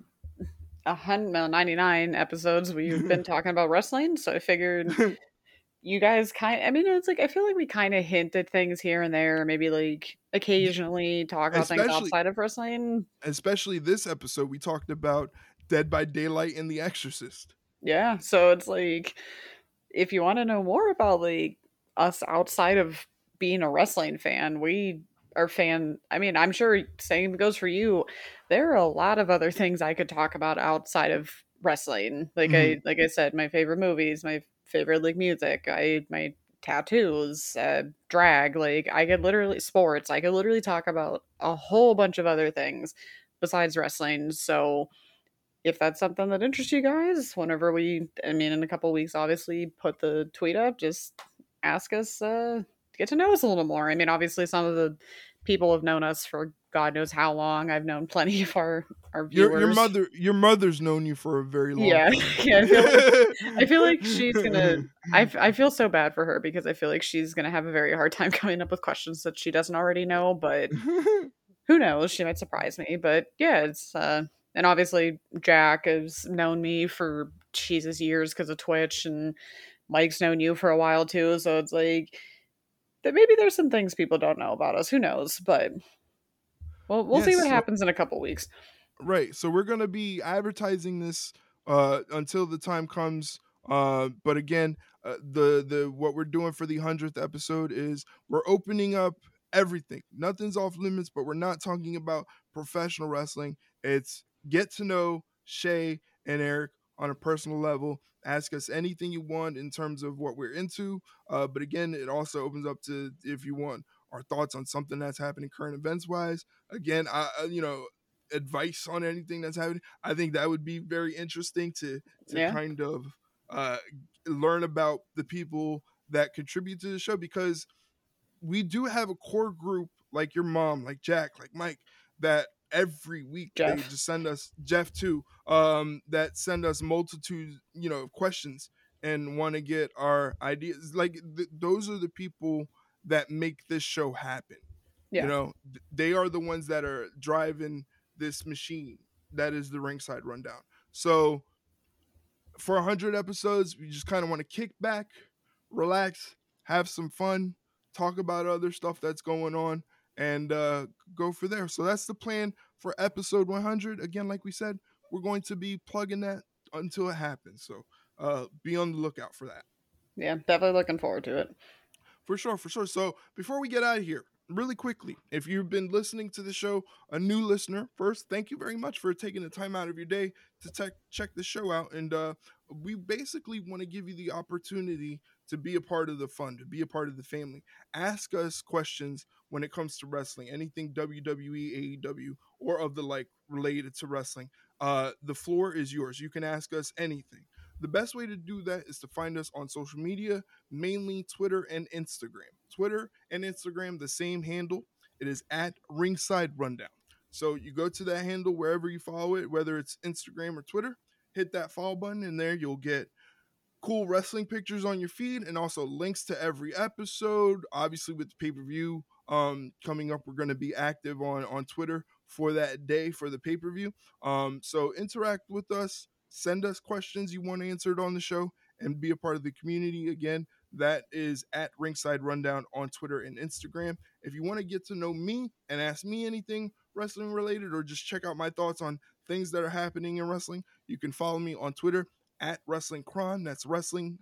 199 episodes we've been talking about wrestling, so I figured you guys I mean, it's like I feel like we kind of hint at things here and there, maybe like occasionally talk about things especially outside of wrestling. especially this episode we talked about Dead by Daylight and The Exorcist. Yeah, so it's like if you want to know more about like us outside of being a wrestling fan, we are fan. I mean, I'm sure same goes for you. There are a lot of other things I could talk about outside of wrestling. Mhm. Like I said, my favorite movies, my favorite like music, my tattoos, drag. Like I could literally sports. I could literally talk about a whole bunch of other things besides wrestling. So if that's something that interests you guys, whenever I mean, in a couple weeks, obviously, put the tweet up, just ask us, get to know us a little more. I mean, obviously, some of the people have known us for God knows how long. I've known plenty of our Your viewers. mother's known you for a very long Yeah, time. yeah. I feel like she's gonna. I feel so bad for her because I feel like she's gonna have a very hard time coming up with questions that she doesn't already know. But who knows? She might surprise me. But yeah, it's and obviously Jack has known me for Jesus years because of Twitch, and Mike's known you for a while too. So it's like that maybe there's some things people don't know about us. Who knows? But we'll see Yes, what so happens in a couple weeks. right. So we're gonna be advertising this until the time comes. But again, the what we're doing for the 100th episode is we're opening up everything. Nothing's off limits, but we're not talking about professional wrestling. It's get to know Shay and Eric on a personal level. Ask us anything you want in terms of what we're into. But again, it also opens up to if you want our thoughts on something that's happening current events wise. Again, advice on anything that's happening. I think that would be very interesting to Yeah. kind of uh, learn about the people that contribute to the show, because we do have a core group like your mom, like Jack, like Mike, that every week they Jeff. just send us, Jeff too, that send us multitudes, of questions and want to get our ideas. Like those are the people that make this show happen. Yeah. They are the ones that are driving this machine that is the Ringside Rundown. So for 100 episodes, we just kind of want to kick back, relax, have some fun, talk about other stuff that's going on, and go for there. So that's the plan for episode 100. Again, like we said, we're going to be plugging that until it happens. So be on the lookout for that. Yeah, definitely looking forward to it. For sure, for sure. So before we get out of here, really quickly, if you've been listening to the show, a new listener, first, thank you very much for taking the time out of your day to check the show out. And we basically want to give you the opportunity to be a part of the fun, to be a part of the family. Ask us questions when it comes to wrestling, anything WWE, AEW, or of the like related to wrestling. The floor is yours. You can ask us anything. The best way to do that is to find us on social media, mainly Twitter and Instagram. Twitter and Instagram, the same handle. It is at Ringside Rundown. So you go to that handle wherever you follow it, whether it's Instagram or Twitter, hit that follow button, and there you'll get cool wrestling pictures on your feed and also links to every episode. Obviously, with the pay-per-view coming up, we're going to be active on Twitter for that day for the pay-per-view. So interact with us, send us questions you want answered on the show, and be a part of the community. Again, that is at Ringside Rundown on Twitter and Instagram. If you want to get to know me and ask me anything wrestling related, or just check out my thoughts on things that are happening in wrestling, you can follow me on Twitter at Wrestling Chron. That's Wrestling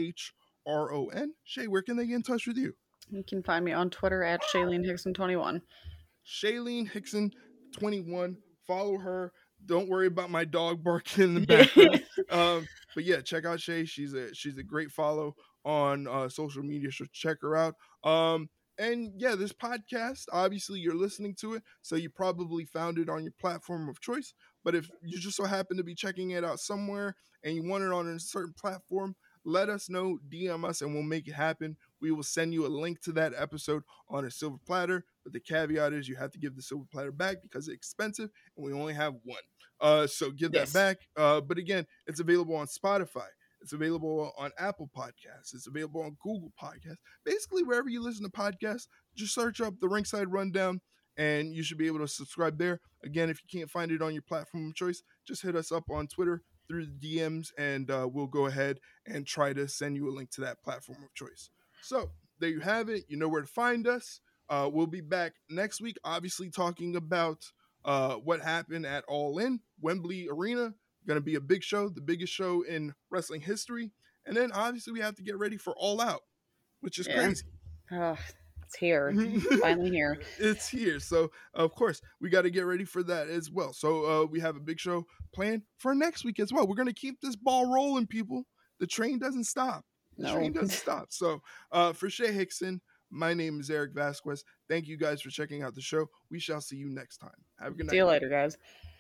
CHRON. Shay, where can they get in touch with you? You can find me on Twitter at Shailene Hickson 21. Shailene Hickson 21. Follow her. Don't worry about my dog barking in the background. But yeah, check out Shay. She's a great follow on social media. So check her out. And yeah, this podcast, obviously you're listening to it, so you probably found it on your platform of choice. But if you just so happen to be checking it out somewhere and you want it on a certain platform, let us know, DM us, and we'll make it happen. We will send you a link to that episode on a silver platter. But the caveat is you have to give the silver platter back because it's expensive and we only have one. So give that back. But again, it's available on Spotify. It's available on Apple Podcasts. It's available on Google Podcasts. Basically, wherever you listen to podcasts, just search up the Ringside Rundown and you should be able to subscribe there. Again, if you can't find it on your platform of choice, just hit us up on Twitter through the DMs and we'll go ahead and try to send you a link to that platform of choice. So there you have it. You know where to find us. We'll be back next week, obviously talking about what happened at All In, Wembley Arena. Going to be a big show, the biggest show in wrestling history. And then obviously we have to get ready for All Out, which is crazy. It's here. Finally here. It's here. So, of course, we got to get ready for that as well. So, we have a big show planned for next week as well. We're going to keep this ball rolling, people. The train doesn't stop. The train doesn't stop. So, for Shay Hickson, my name is Eric Vasquez. Thank you guys for checking out the show. We shall see you next time. Have a good night. See you later, guys.